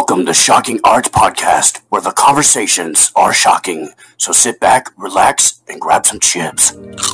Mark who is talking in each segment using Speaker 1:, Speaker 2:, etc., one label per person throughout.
Speaker 1: Welcome to Shocking Arts Podcast, where the conversations are shocking. So sit back, relax, and grab some chips.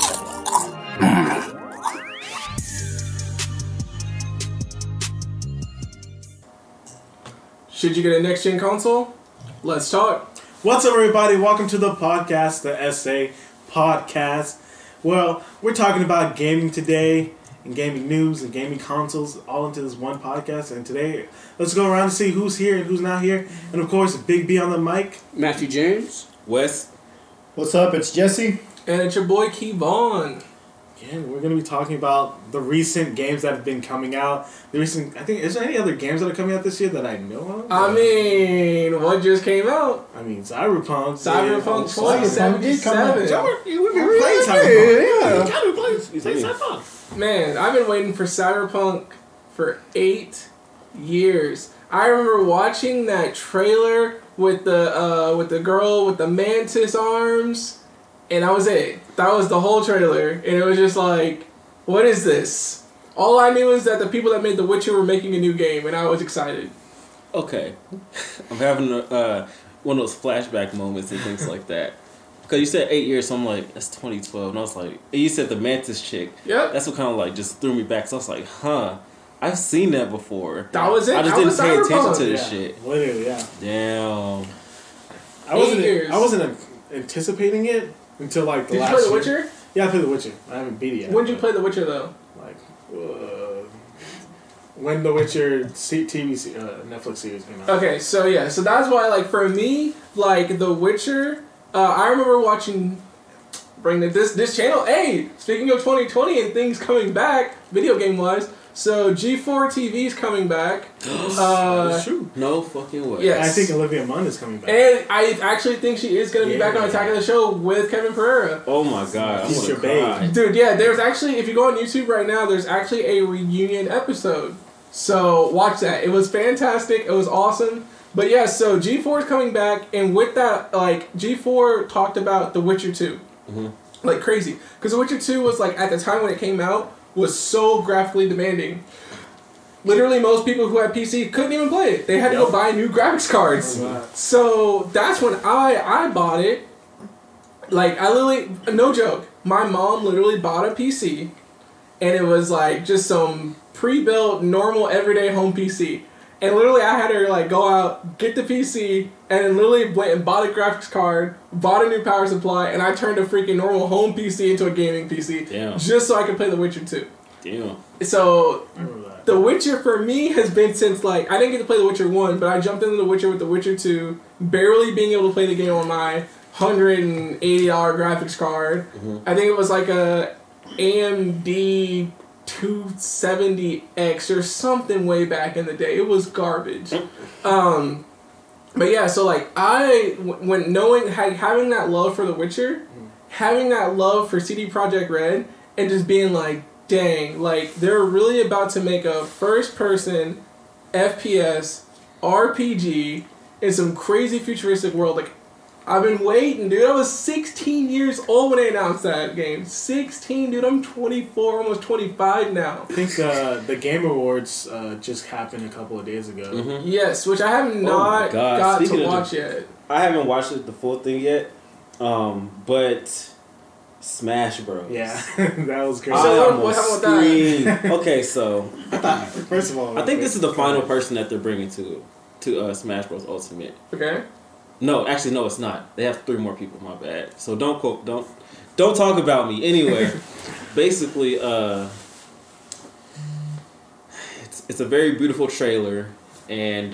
Speaker 2: Should you get a next-gen console? Let's talk.
Speaker 3: What's up, everybody? Welcome to the podcast, the SA Podcast. Well, we're talking about gaming today, and gaming news, and gaming consoles, all into this one podcast. And today, let's go around and see who's here and who's not here. And of course, Big B on the mic.
Speaker 2: Matthew James.
Speaker 4: Wes.
Speaker 5: What's up? It's Jesse.
Speaker 2: And it's your boy, Kevon.
Speaker 3: Yeah, we're going to be talking about the recent games that have been coming out. Is there any other games that are coming out this year that I know of?
Speaker 2: I mean, what just came out?
Speaker 3: Cyberpunk.
Speaker 2: Cyberpunk 2077.
Speaker 3: You played Cyberpunk. You played
Speaker 4: Yeah.
Speaker 3: Cyberpunk.
Speaker 2: Man, I've been waiting for Cyberpunk for 8 years. I remember watching that trailer with the girl with the mantis arms, and that was it. That was the whole trailer, and it was just like, what is this? All I knew is that the people that made The Witcher were making a new game, and I was excited.
Speaker 4: Okay. I'm having one of those flashback moments and things like that. Because you said 8 years, so I'm like, that's 2012. And I was like, and you said the Mantis chick.
Speaker 2: Yep.
Speaker 4: That's what kind of like just threw me back. So I was like, I've seen that before.
Speaker 2: That was it.
Speaker 4: I just
Speaker 2: that
Speaker 4: didn't
Speaker 2: was
Speaker 4: pay attention
Speaker 2: Cyberpunk.
Speaker 4: to this shit.
Speaker 3: Literally, yeah.
Speaker 4: Damn.
Speaker 3: I wasn't anticipating it until like the
Speaker 2: Did you
Speaker 3: last
Speaker 2: play The
Speaker 3: year.
Speaker 2: Witcher?
Speaker 3: Yeah, I played The Witcher. I haven't beat it yet.
Speaker 2: When did you play The Witcher, though?
Speaker 3: Like, when The Witcher Netflix series came out.
Speaker 2: Okay, so yeah, so that's why, like, for me, like, The Witcher, I remember watching, this channel, hey, speaking of 2020 and things coming back, video game-wise, so G4 TV's coming back.
Speaker 3: That's true.
Speaker 4: No fucking way.
Speaker 2: Yes.
Speaker 3: I think Olivia Munn is coming back.
Speaker 2: And I actually think she is going to be back on Attack of the Show with Kevin Pereira.
Speaker 4: Oh my god. I'm
Speaker 3: Future
Speaker 4: gonna cry.
Speaker 2: Dude, yeah, there's actually, if you go on YouTube right now, there's actually a reunion episode. So watch that. It was fantastic. It was awesome. But yeah, so G4 is coming back, and with that, like, G4 talked about The Witcher 2.
Speaker 4: Mm-hmm.
Speaker 2: Like crazy. Because The Witcher 2 was, like, at the time when it came out, was so graphically demanding. Literally, most people who had PC couldn't even play it. They had to go buy new graphics cards.
Speaker 3: Oh, wow.
Speaker 2: So that's when I bought it. Like, I literally, no joke, my mom literally bought a PC, and it was like just some pre-built, normal, everyday home PC. And literally, I had her like go out, get the PC, and then literally went and bought a graphics card, bought a new power supply, and I turned a freaking normal home PC into a gaming PC.
Speaker 4: Damn.
Speaker 2: Just so I could play The Witcher 2.
Speaker 4: Damn.
Speaker 2: So,
Speaker 3: I remember that.
Speaker 2: The Witcher for me has been since, like, I didn't get to play The Witcher 1, but I jumped into The Witcher with The Witcher 2, barely being able to play the game on my $180 graphics card.
Speaker 4: Mm-hmm.
Speaker 2: I think it was like a AMD 270X or something way back in the day. It was garbage. But yeah, so like when knowing, having that love for The Witcher, having that love for CD Projekt Red, and just being like, dang, like they're really about to make a first-person FPS RPG in some crazy futuristic world. Like, I've been waiting, dude. I was 16 years old when they announced that game. 16, dude. I'm 24, almost 25 now.
Speaker 3: I think the Game Awards just happened a couple of days ago.
Speaker 4: Mm-hmm.
Speaker 2: Yes, which I have not
Speaker 4: God.
Speaker 2: got
Speaker 4: Speaking
Speaker 2: to
Speaker 4: of
Speaker 2: watch yet.
Speaker 4: I haven't watched the full thing yet. But Smash Bros.
Speaker 3: Yeah, that was crazy.
Speaker 2: So what happened with that?
Speaker 4: Okay, so
Speaker 3: First of all,
Speaker 4: I think this is the final person that they're bringing to Smash Bros. Ultimate.
Speaker 2: Okay.
Speaker 4: No, actually, no, it's not. They have 3 more people. My bad. So don't talk about me. Anyway, basically, it's a very beautiful trailer, and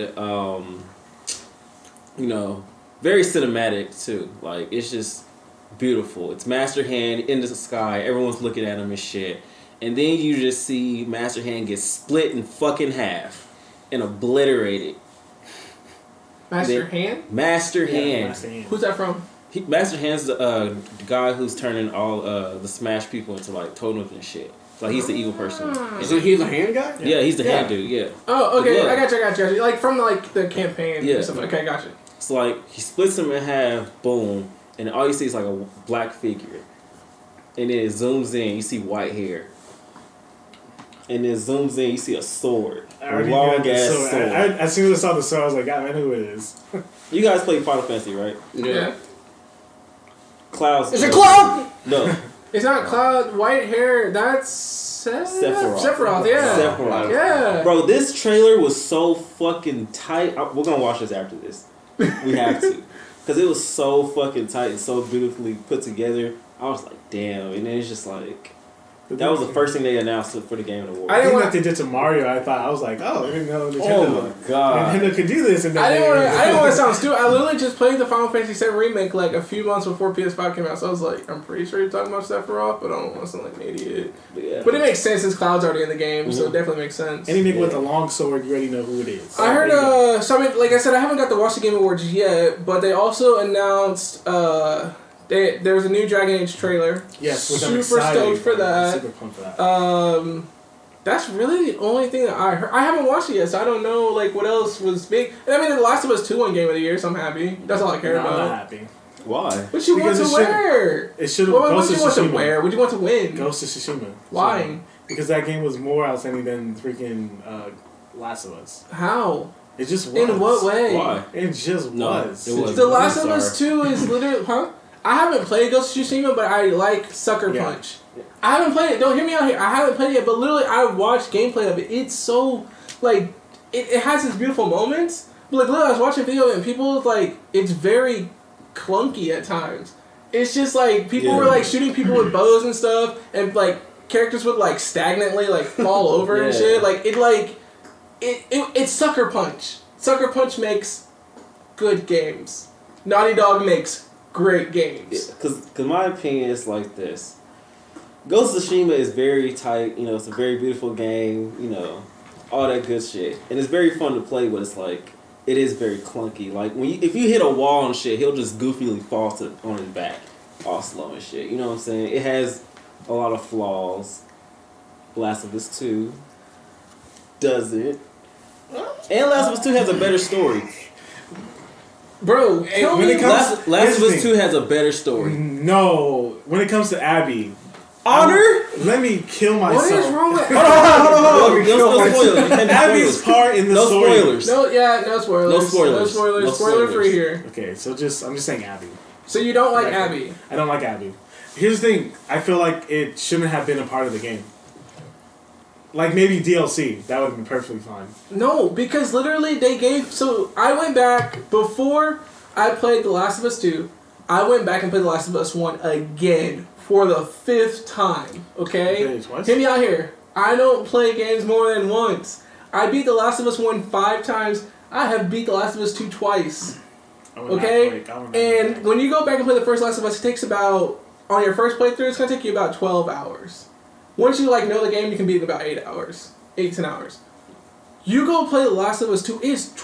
Speaker 4: very cinematic too. Like, it's just beautiful. It's Master Hand in the sky. Everyone's looking at him and shit, and then you just see Master Hand get split in fucking half and obliterated.
Speaker 2: Master Hand?
Speaker 4: Master Hand.
Speaker 3: Master Hand.
Speaker 2: Who's that from?
Speaker 4: Master Hand's the guy who's turning all the Smash people into like totems and shit. Like, he's the evil person.
Speaker 2: So he's a hand guy?
Speaker 4: Yeah, he's the hand dude. Yeah.
Speaker 2: Oh, okay.
Speaker 4: Yeah.
Speaker 2: I got you. Like from like the campaign.
Speaker 4: Yeah.
Speaker 2: Or something. Okay, gotcha.
Speaker 4: It's like he splits him in half. Boom, and all you see is like a black figure, and then it zooms in. You see white hair, and then zooms in. You see a sword.
Speaker 3: I already
Speaker 4: Long
Speaker 3: knew the
Speaker 4: ass
Speaker 3: sword.
Speaker 4: sword.
Speaker 3: As soon as I saw the sword, I was like, I know who it is.
Speaker 4: You guys play Final Fantasy, right?
Speaker 2: Yeah.
Speaker 4: Cloud's.
Speaker 2: Is it Cloud?
Speaker 4: No.
Speaker 2: It's not Cloud. White hair. That's Sephiroth. Yeah.
Speaker 4: Sephiroth.
Speaker 2: Yeah.
Speaker 4: Bro, this trailer was so fucking tight. We're gonna watch this after this. We have to. Because it was so fucking tight and so beautifully put together. I was like, damn. And then it's just like... That was the first thing they announced for the Game Awards.
Speaker 3: I think like they did to Mario. I was like, oh, I didn't know Nintendo.
Speaker 4: Oh my god.
Speaker 3: Nintendo could do this. And then
Speaker 2: I didn't want to sound stupid. I literally just played the Final Fantasy VII Remake like a few months before PS5 came out. So I was like, I'm pretty sure you're talking about Sephiroth, but I don't want to sound like an idiot.
Speaker 4: Yeah.
Speaker 2: But it makes sense since Cloud's already in the game, so it definitely makes sense.
Speaker 3: Any nigga with a long sword, you already know who it is.
Speaker 2: I heard, so I mean, like I said, I haven't got to watch the Game Awards yet, but they also announced, there was a new Dragon Age trailer.
Speaker 3: Yes, which
Speaker 2: super
Speaker 3: I'm excited
Speaker 2: stoked for that.
Speaker 3: Super pumped for that.
Speaker 2: That's really the only thing that I heard. I haven't watched it yet, so I don't know like what else was big. And I mean, The Last of Us 2 won Game of the Year, so I'm happy. That's all I care
Speaker 3: I'm
Speaker 2: about.
Speaker 3: not happy.
Speaker 4: Why?
Speaker 2: What you want to wear?
Speaker 3: It should have.
Speaker 2: What you want to wear? What do you want to win?
Speaker 3: Ghost of Tsushima.
Speaker 2: Why?
Speaker 3: Because that game was more outstanding than freaking Last of Us.
Speaker 2: How?
Speaker 3: It just was.
Speaker 2: In what way?
Speaker 4: Why?
Speaker 3: It just was.
Speaker 4: It was.
Speaker 2: The Last of Us 2 is literally, I haven't played Ghost of Tsushima, but I like Sucker Punch.
Speaker 3: Yeah.
Speaker 2: I haven't played it. Don't hear me out here. I haven't played it yet, but literally I watched gameplay of it. It's so, like, it has its beautiful moments. But, like, literally I was watching video of it, and people, like, it's very clunky at times. It's just, like, people were, like, shooting people with bows and stuff, and, like, characters would, like, stagnantly, like, fall over and shit. Like, it's Sucker Punch. Sucker Punch makes good games. Naughty Dog makes great games.
Speaker 4: Because my opinion is like this. Ghost of Tsushima is very tight, you know, it's a very beautiful game, you know, all that good shit. And it's very fun to play, but it's like, it is very clunky. Like, if you hit a wall and shit, he'll just goofily fall on his back, all slow and shit. You know what I'm saying? It has a lot of flaws. Last of Us 2 does it. And Last of Us 2 has a better story.
Speaker 2: Bro, tell me.
Speaker 4: Last of Us 2 has a better story.
Speaker 3: No, when it comes to Abby,
Speaker 4: Honor?
Speaker 3: let me kill myself.
Speaker 2: What is wrong with
Speaker 4: Hold on. No spoilers.
Speaker 3: Abby's part in the
Speaker 4: No
Speaker 3: story.
Speaker 4: spoilers.
Speaker 2: No spoilers.
Speaker 4: No spoilers.
Speaker 2: No
Speaker 4: No
Speaker 2: spoiler
Speaker 4: spoilers.
Speaker 2: free here.
Speaker 3: Okay, so I'm just saying Abby.
Speaker 2: So you don't like
Speaker 3: Right.
Speaker 2: Abby?
Speaker 3: I don't like Abby. Here's the thing. I feel like it shouldn't have been a part of the game. Like maybe DLC. That would have been perfectly fine.
Speaker 2: No, because literally they gave. So I went back before I played The Last of Us 2. I went back and played The Last of Us 1 again for the 5th time. Okay?
Speaker 3: Okay, twice?
Speaker 2: Hear me out here. I don't play games more than once. I beat The Last of Us 1 5 times. I have beat The Last of Us 2 twice. Okay? And when you go back and play the first Last of Us, it takes about, on your first playthrough, it's going to take you about 12 hours. Once you like know the game, you can beat it in about 8 hours. 8-10 hours. You go play The Last of Us 2, it's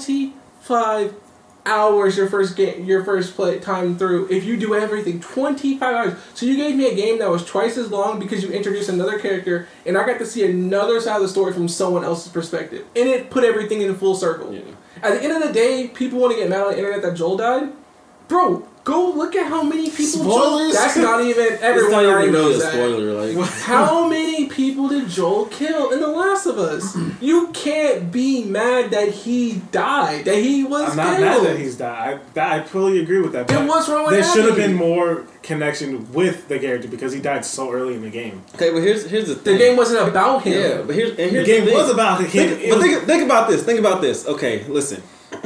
Speaker 2: 25 hours your first play time through. If you do everything, 25 hours. So you gave me a game that was twice as long because you introduced another character, and I got to see another side of the story from someone else's perspective. And it put everything in full circle.
Speaker 4: Yeah.
Speaker 2: At the end of the day, people want to get mad on the internet that Joel died. Bro, go look at how many people Joel...
Speaker 3: Spoilers?
Speaker 2: That's not even...
Speaker 4: It's
Speaker 2: Everyone
Speaker 4: not
Speaker 2: already
Speaker 4: even really
Speaker 2: knows
Speaker 4: a
Speaker 2: that.
Speaker 4: spoiler. Like,
Speaker 2: How many people did Joel kill in The Last of Us? You can't be mad that he died, that he was
Speaker 3: I'm not
Speaker 2: killed.
Speaker 3: mad that he's died. I fully agree with that.
Speaker 2: Then what's wrong with
Speaker 3: There should have
Speaker 2: Abby?
Speaker 3: been more connection with the character because he died so early in the game.
Speaker 4: okay, but here's the thing.
Speaker 2: The game wasn't about him.
Speaker 4: Yeah, but here's
Speaker 3: The game
Speaker 4: thing.
Speaker 3: was about him.
Speaker 4: Think about this. Think about this. Okay, listen.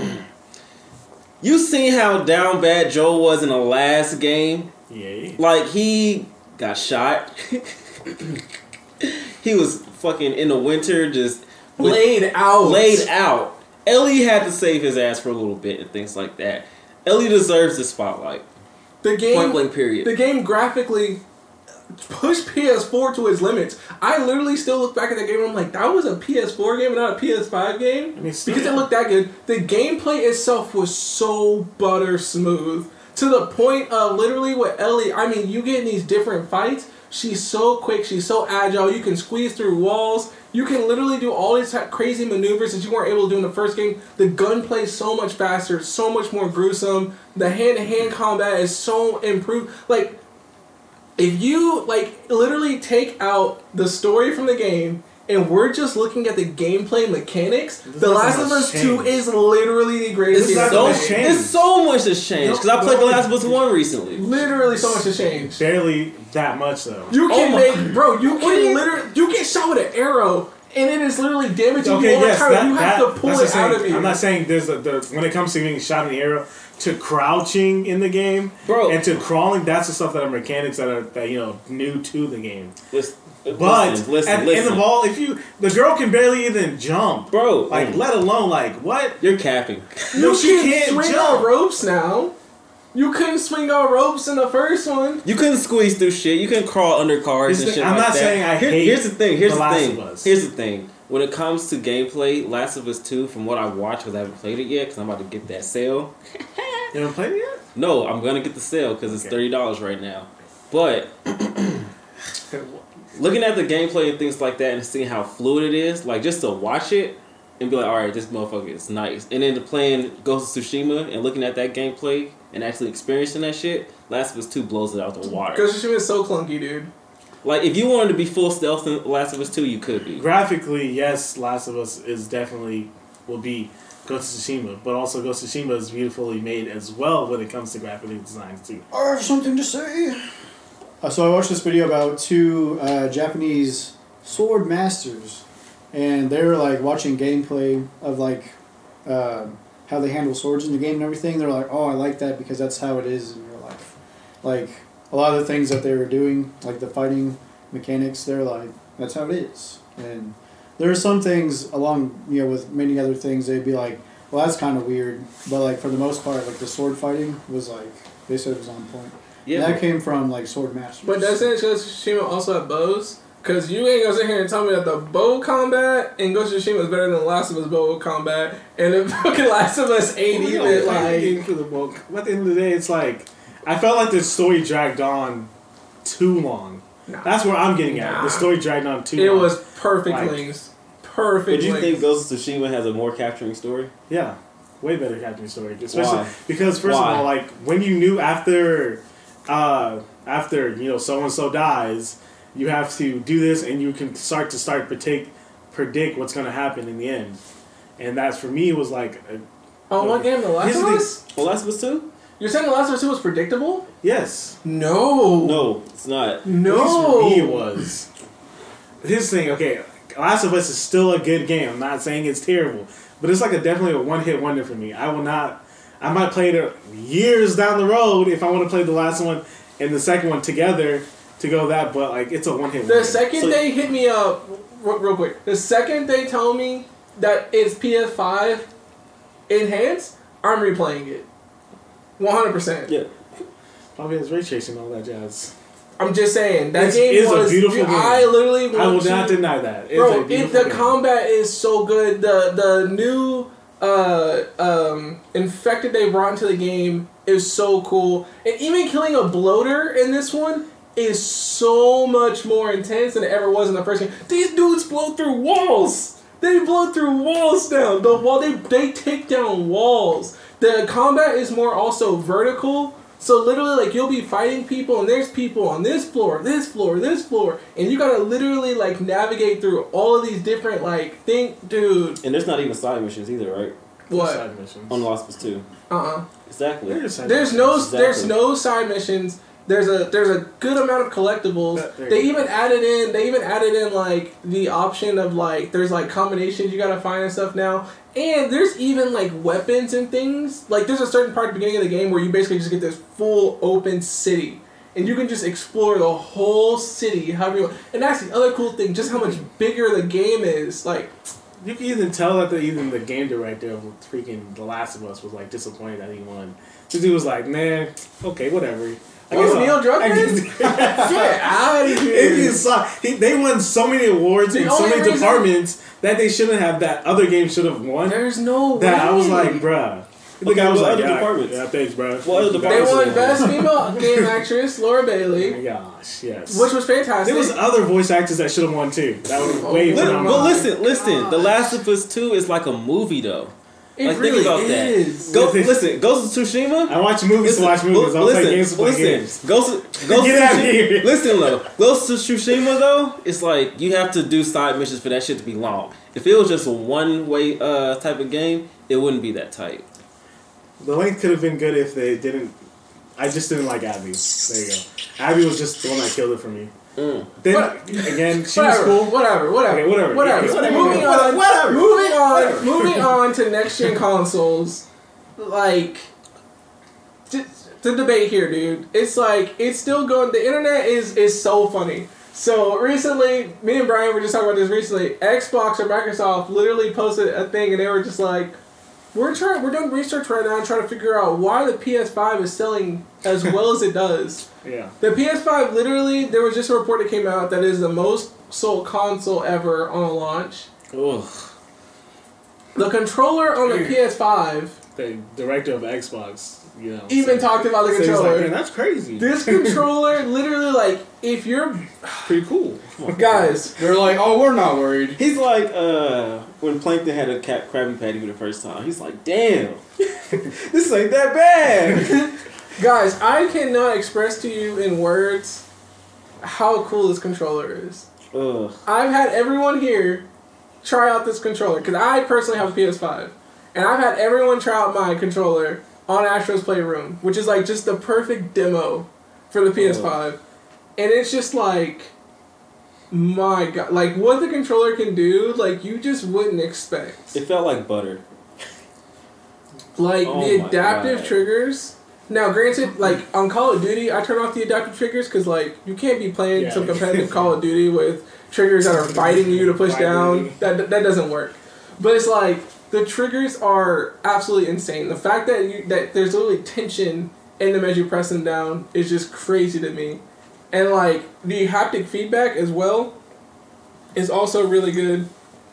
Speaker 4: You seen how down bad Joel was in the last game?
Speaker 3: Yeah.
Speaker 4: Like, he got shot. He was fucking in the winter, just
Speaker 2: Laid out.
Speaker 4: Ellie had to save his ass for a little bit and things like that. Ellie deserves the spotlight.
Speaker 2: The game,
Speaker 4: Point blank period.
Speaker 2: The game graphically pushed PS4 to its limits. I literally still look back at that game and I'm like, that was a PS4 game and not a PS5 game?
Speaker 3: I mean,
Speaker 2: because it looked that good. The gameplay itself was so butter smooth. To the point of literally with Ellie, I mean, you get in these different fights, she's so quick, she's so agile, you can squeeze through walls, you can literally do all these crazy maneuvers that you weren't able to do in the first game. The gunplay is so much faster, so much more gruesome. The hand-to-hand combat is so improved. Like, if you, like, literally take out the story from the game and we're just looking at the gameplay mechanics,
Speaker 3: There's
Speaker 2: The
Speaker 3: not
Speaker 2: Last
Speaker 3: much
Speaker 2: of Us 2
Speaker 3: change.
Speaker 2: is literally the greatest
Speaker 3: It's
Speaker 2: game
Speaker 3: not
Speaker 2: ever
Speaker 3: much
Speaker 2: made.
Speaker 3: change.
Speaker 4: There's so much that's changed because I played The Last of Us 1 recently.
Speaker 2: Literally so much has changed.
Speaker 3: Barely that much though.
Speaker 2: You can
Speaker 4: Oh
Speaker 2: make, bro, you
Speaker 4: What do
Speaker 2: can
Speaker 4: you-
Speaker 2: literally, you get shot with an arrow, and it is literally damaging
Speaker 3: Okay,
Speaker 2: you all the
Speaker 3: yes,
Speaker 2: time. You have to pull
Speaker 3: that's
Speaker 2: it out
Speaker 3: the
Speaker 2: of
Speaker 3: thing.
Speaker 2: you.
Speaker 3: I'm not saying there's when it comes to getting shot in the arrow to crouching in the game,
Speaker 4: Bro.
Speaker 3: and to crawling. That's the stuff that are mechanics that are new to the game.
Speaker 4: Listen,
Speaker 3: But
Speaker 4: listen,
Speaker 3: at the end of all, the girl can barely even jump,
Speaker 4: Bro,
Speaker 3: Like, let alone like what?
Speaker 4: you're capping.
Speaker 3: No,
Speaker 2: you
Speaker 3: she
Speaker 2: can
Speaker 3: can't
Speaker 2: swing
Speaker 3: jump.
Speaker 2: on ropes now. You couldn't swing on ropes in the first one.
Speaker 4: You couldn't squeeze through shit. You couldn't crawl under cars
Speaker 3: Here's
Speaker 4: and
Speaker 3: the-
Speaker 4: shit
Speaker 3: I'm
Speaker 4: like
Speaker 3: not
Speaker 4: that.
Speaker 3: saying I hate
Speaker 4: Here's the thing. Here's
Speaker 3: The
Speaker 4: the
Speaker 3: Last
Speaker 4: thing.
Speaker 3: of Us.
Speaker 4: Here's the thing. When it comes to gameplay, Last of Us 2, from what I watched, because I haven't played it yet, because I'm about to get that sale.
Speaker 3: You haven't played it yet?
Speaker 4: No, I'm gonna get the sale because it's
Speaker 3: Okay.
Speaker 4: $30 right now. But looking at the gameplay and things like that and seeing how fluid it is, like just to watch it and be like, all right, this motherfucker is nice. And then to playing Ghost of Tsushima and looking at that gameplay and actually experiencing that shit, Last of Us 2 blows it out the water.
Speaker 2: Ghost of Tsushima is so clunky, dude.
Speaker 4: Like if you wanted to be full stealth in Last of Us 2, you could be.
Speaker 3: Graphically, yes, Last of Us is definitely will be Ghost of Tsushima, but also Ghost of Tsushima is beautifully made as well when it comes to graphic design too.
Speaker 5: I have something to say. So I watched this video about two Japanese sword masters, and they were like watching gameplay of like how they handle swords in the game and everything. They're like, "Oh, I like that because that's how it is in real life." Like a lot of the things that they were doing, like the fighting mechanics, they're like, "That's how it is." And there are some things along, with many other things, they'd be like, "Well, that's kind of weird," but like for the most part, like the sword fighting was like they said it was on point.
Speaker 4: Yeah,
Speaker 5: And that came from like sword masters.
Speaker 2: But doesn't Ghost of Tsushima also have bows? Because you ain't gonna sit here and tell me that the bow combat in Ghost of Tsushima is better than the Last of Us bow combat, and the fucking Last of Us ain't even like.
Speaker 3: for the book. But at the end of the day, it's like I felt like the story dragged on too long.
Speaker 2: Nah.
Speaker 3: That's where I'm getting at.
Speaker 2: Nah.
Speaker 3: The story dragged on too
Speaker 2: It
Speaker 3: long.
Speaker 2: was perfect
Speaker 3: Like-
Speaker 2: links. Perfect
Speaker 4: Would you
Speaker 2: links.
Speaker 4: think Ghost of Tsushima has a more capturing story?
Speaker 3: Yeah, way better captain story. Especially
Speaker 4: Why?
Speaker 3: because first
Speaker 4: Why?
Speaker 3: of all, like when you knew after so and so dies, you have to do this, and you can start predict what's going to happen in the end. And that's for me was like,
Speaker 2: Oh, what game? The Last
Speaker 3: Here's
Speaker 2: of
Speaker 3: the
Speaker 2: Us?
Speaker 4: Well, Last of Us 2?
Speaker 2: You're saying The Last of Us 2 was predictable?
Speaker 3: yes.
Speaker 2: No.
Speaker 4: No, it's not.
Speaker 2: No.
Speaker 3: At least for me, it was. His thing, okay, Last of Us is still a good game. I'm not saying it's terrible, but it's like definitely a one-hit wonder for me. I might play it years down the road if I want to play the last one and the second one together to go that, but like it's a one-hit wonder.
Speaker 2: The second
Speaker 4: So-
Speaker 2: they hit me up, real quick, the second they tell me that it's PS5 enhanced, I'm replaying it. 100%.
Speaker 4: Yeah.
Speaker 3: Probably has ray tracing and all that jazz.
Speaker 2: I'm just saying that
Speaker 3: It's-
Speaker 2: game
Speaker 3: it's a
Speaker 2: was
Speaker 3: beautiful game.
Speaker 2: I literally want
Speaker 3: I will
Speaker 2: to,
Speaker 3: not deny that. It's a
Speaker 2: bro.
Speaker 3: beautiful
Speaker 2: The
Speaker 3: game.
Speaker 2: combat is so good. The new infected they brought into the game is so cool, and even killing a bloater in this one is so much more intense than it ever was in the first game. These dudes blow through walls. They blow through walls now. The wall they take down walls. The combat is more also vertical. So literally, like, you'll be fighting people, and there's people on this floor, this floor, this floor, and you gotta literally, like, navigate through all of these different, like, dude,
Speaker 4: And there's not even side missions either, right?
Speaker 2: what?
Speaker 3: Side missions.
Speaker 4: On Last of Us 2. Exactly.
Speaker 3: There's side
Speaker 2: There's
Speaker 3: missions.
Speaker 2: there's no side missions. There's a good amount of collectibles.
Speaker 3: There
Speaker 2: They
Speaker 3: you
Speaker 2: even added in like the option of like there's like combinations you gotta find and stuff now. And there's even like weapons and things. Like there's a certain part at the beginning of the game where you basically just get this full open city. And you can just explore the whole city however you want. And that's the other cool thing, just how much bigger the game is. Like
Speaker 3: You can even tell that even the game director of freaking The Last of Us was like disappointed that he won. This dude was like, "Nah, okay, whatever."
Speaker 2: Neil Druckmann? Get out of here.
Speaker 3: They won so many awards
Speaker 2: The
Speaker 3: in so
Speaker 2: only
Speaker 3: many
Speaker 2: reason-
Speaker 3: departments that they shouldn't have. That other game should have won.
Speaker 2: There's no way.
Speaker 3: That I was like, bruh. The guy was
Speaker 4: what
Speaker 3: like,
Speaker 4: other
Speaker 3: yeah,
Speaker 4: departments?
Speaker 3: yeah, thanks, bro.
Speaker 4: What other
Speaker 2: They
Speaker 4: departments?
Speaker 2: won Best Female Game Actress, Laura Bailey,
Speaker 3: Oh my gosh, yes.
Speaker 2: which was fantastic.
Speaker 3: There was other voice actors that should have won too. That was way
Speaker 2: Oh,
Speaker 3: phenomenal.
Speaker 4: But listen. The Last of Us 2 is like a movie, though.
Speaker 2: It
Speaker 4: Like,
Speaker 2: really
Speaker 4: think about
Speaker 2: is.
Speaker 4: that. Listen, Ghost of Tsushima.
Speaker 3: I watch movies to watch movies. I don't play games to play games.
Speaker 4: Ghost
Speaker 3: Get out of here.
Speaker 4: Listen, though. Ghost of Tsushima, though, it's like you have to do side missions for that shit to be long. If it was just a one-way type of game, it wouldn't be that tight.
Speaker 3: The length could have been good if they didn't. I just didn't like Abby. There you go. Abby was just the one that killed it for me. Then again, she was cool.
Speaker 2: Whatever.
Speaker 3: Okay, whatever.
Speaker 2: Moving on to next gen consoles. Like, the debate here, dude. It's like it's still going. The internet is so funny. So recently, me and Brian were just talking about this recently. Xbox or Microsoft literally posted a thing, and they were just like, We're doing research right now and trying to figure out why the PS5 is selling as well as it does.
Speaker 3: Yeah.
Speaker 2: The PS5 literally, there was just a report that came out that is the most sold console ever on a launch.
Speaker 4: Ugh.
Speaker 2: The controller on the PS5.
Speaker 3: The director of Xbox, you know,
Speaker 2: Even talked about the controller.
Speaker 3: Like, man, that's crazy.
Speaker 2: This controller, literally, like, if you're
Speaker 3: pretty cool.
Speaker 2: guys,
Speaker 6: They're like, oh, we're not worried.
Speaker 4: He's like, when Plankton had a Krabby Patty for the first time, he's like, damn, this ain't that bad.
Speaker 2: guys, I cannot express to you in words how cool this controller is.
Speaker 4: Ugh.
Speaker 2: I've had everyone here try out this controller because I personally have a PS5, and I've had everyone try out my controller on Astro's Playroom, which is like just the perfect demo for the PS5, and it's just like, my God, like what the controller can do, like you just wouldn't expect.
Speaker 4: It felt like butter.
Speaker 2: Like the
Speaker 4: my
Speaker 2: adaptive
Speaker 4: God.
Speaker 2: triggers. Now, granted, like on Call of Duty, I turn off the adaptive triggers because like you can't be playing some competitive Call of Duty with triggers that are fighting you to push down. That doesn't work. But it's like the triggers are absolutely insane. The fact that that there's literally tension in them as you press them down is just crazy to me. And like the haptic feedback as well is also really good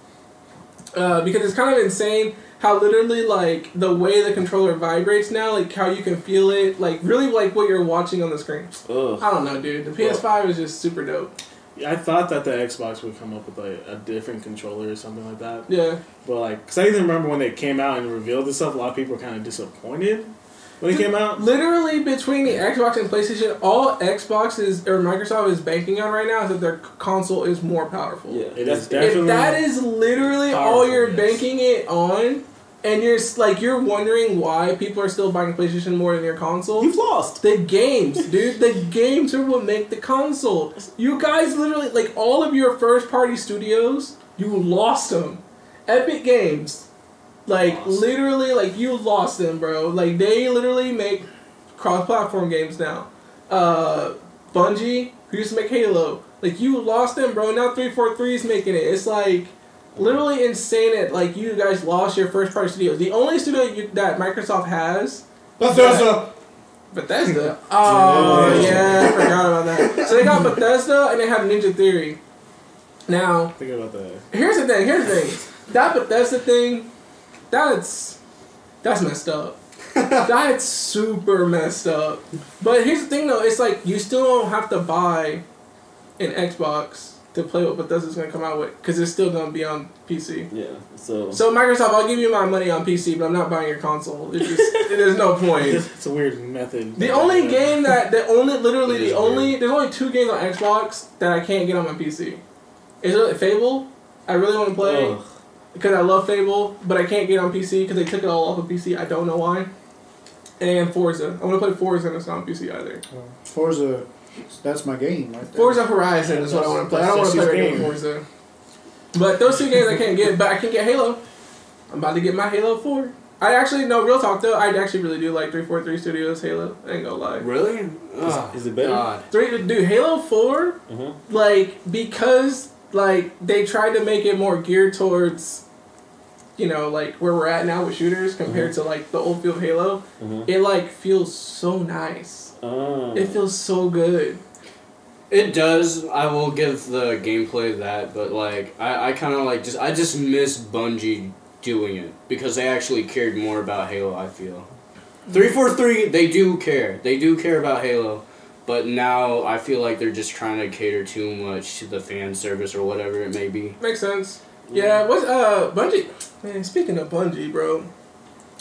Speaker 2: because it's kind of insane how literally like the way the controller vibrates now, like how you can feel it, like really like what you're watching on the screen.
Speaker 4: Ugh.
Speaker 2: I don't know, dude. The PS5 is just super dope.
Speaker 3: I thought that the Xbox would come up with like a different controller or something like that.
Speaker 2: Yeah.
Speaker 3: But like, cause I even remember when they came out and revealed this stuff, a lot of people were kind of disappointed when it came out.
Speaker 2: Literally between the Xbox and PlayStation, all Xbox is or Microsoft is banking on right now is that their console is more powerful.
Speaker 4: Yeah,
Speaker 3: It is definitely.
Speaker 2: If that is literally all
Speaker 3: powerful,
Speaker 2: you're
Speaker 3: yes.
Speaker 2: banking it on, and you're wondering why people are still buying PlayStation more than your console,
Speaker 4: You've lost.
Speaker 2: the games, dude. The games are what make the console. You guys literally, like, all of your first-party studios, you lost them. Epic Games, like, literally, like, you lost them, bro. Like, they literally make cross-platform games now. Bungie, who used to make Halo, like, you lost them, bro. Now 343 is making it. It's, like, literally insane that, like, you guys lost your first-party studios. The only studio that Microsoft has...
Speaker 6: Bethesda.
Speaker 2: Bethesda. Oh, yeah, I forgot about that. So they got Bethesda and they have Ninja Theory. Now,
Speaker 3: Think about that.
Speaker 2: here's the thing. That Bethesda thing, that's messed up. That's super messed up. But here's the thing, though. It's like, you still don't have to buy an Xbox to play what Bethesda's going to come out with, because it's still going to be on PC.
Speaker 4: Yeah. So
Speaker 2: Microsoft, I'll give you my money on PC, but I'm not buying your console. It's just, there's no point.
Speaker 3: It's a weird method.
Speaker 2: The only game there's only 2 games on Xbox that I can't get on my PC. Is Fable? I really want to play because I love Fable, but I can't get it on PC because they took it all off of PC. I don't know why. And Forza. I want to play Forza and it's not on PC either.
Speaker 5: Forza, that's my game right there.
Speaker 2: Forza Horizon is what I want to play. I don't want to play regular Forza. But those 2 games I can't get, but I can get Halo. I'm about to get my Halo 4. I actually, no, real talk though, I actually really do like 343 Studios Halo. I ain't gonna lie.
Speaker 6: Really?
Speaker 4: is it better?
Speaker 6: God.
Speaker 2: Dude, Halo 4, like, because, like, they tried to make it more geared towards, you know, like, where we're at now with shooters compared to, like, the old field Halo, it, like, feels so nice. It feels so good.
Speaker 6: It does. I will give the gameplay that, but like I kind of like I just miss Bungie doing it because they actually cared more about Halo. I feel 343 they do care. They do care about Halo, but now I feel like they're just trying to cater too much to the fan service or whatever it may be.
Speaker 2: Makes sense. Yeah, what's Bungie? Man, speaking of Bungie, bro,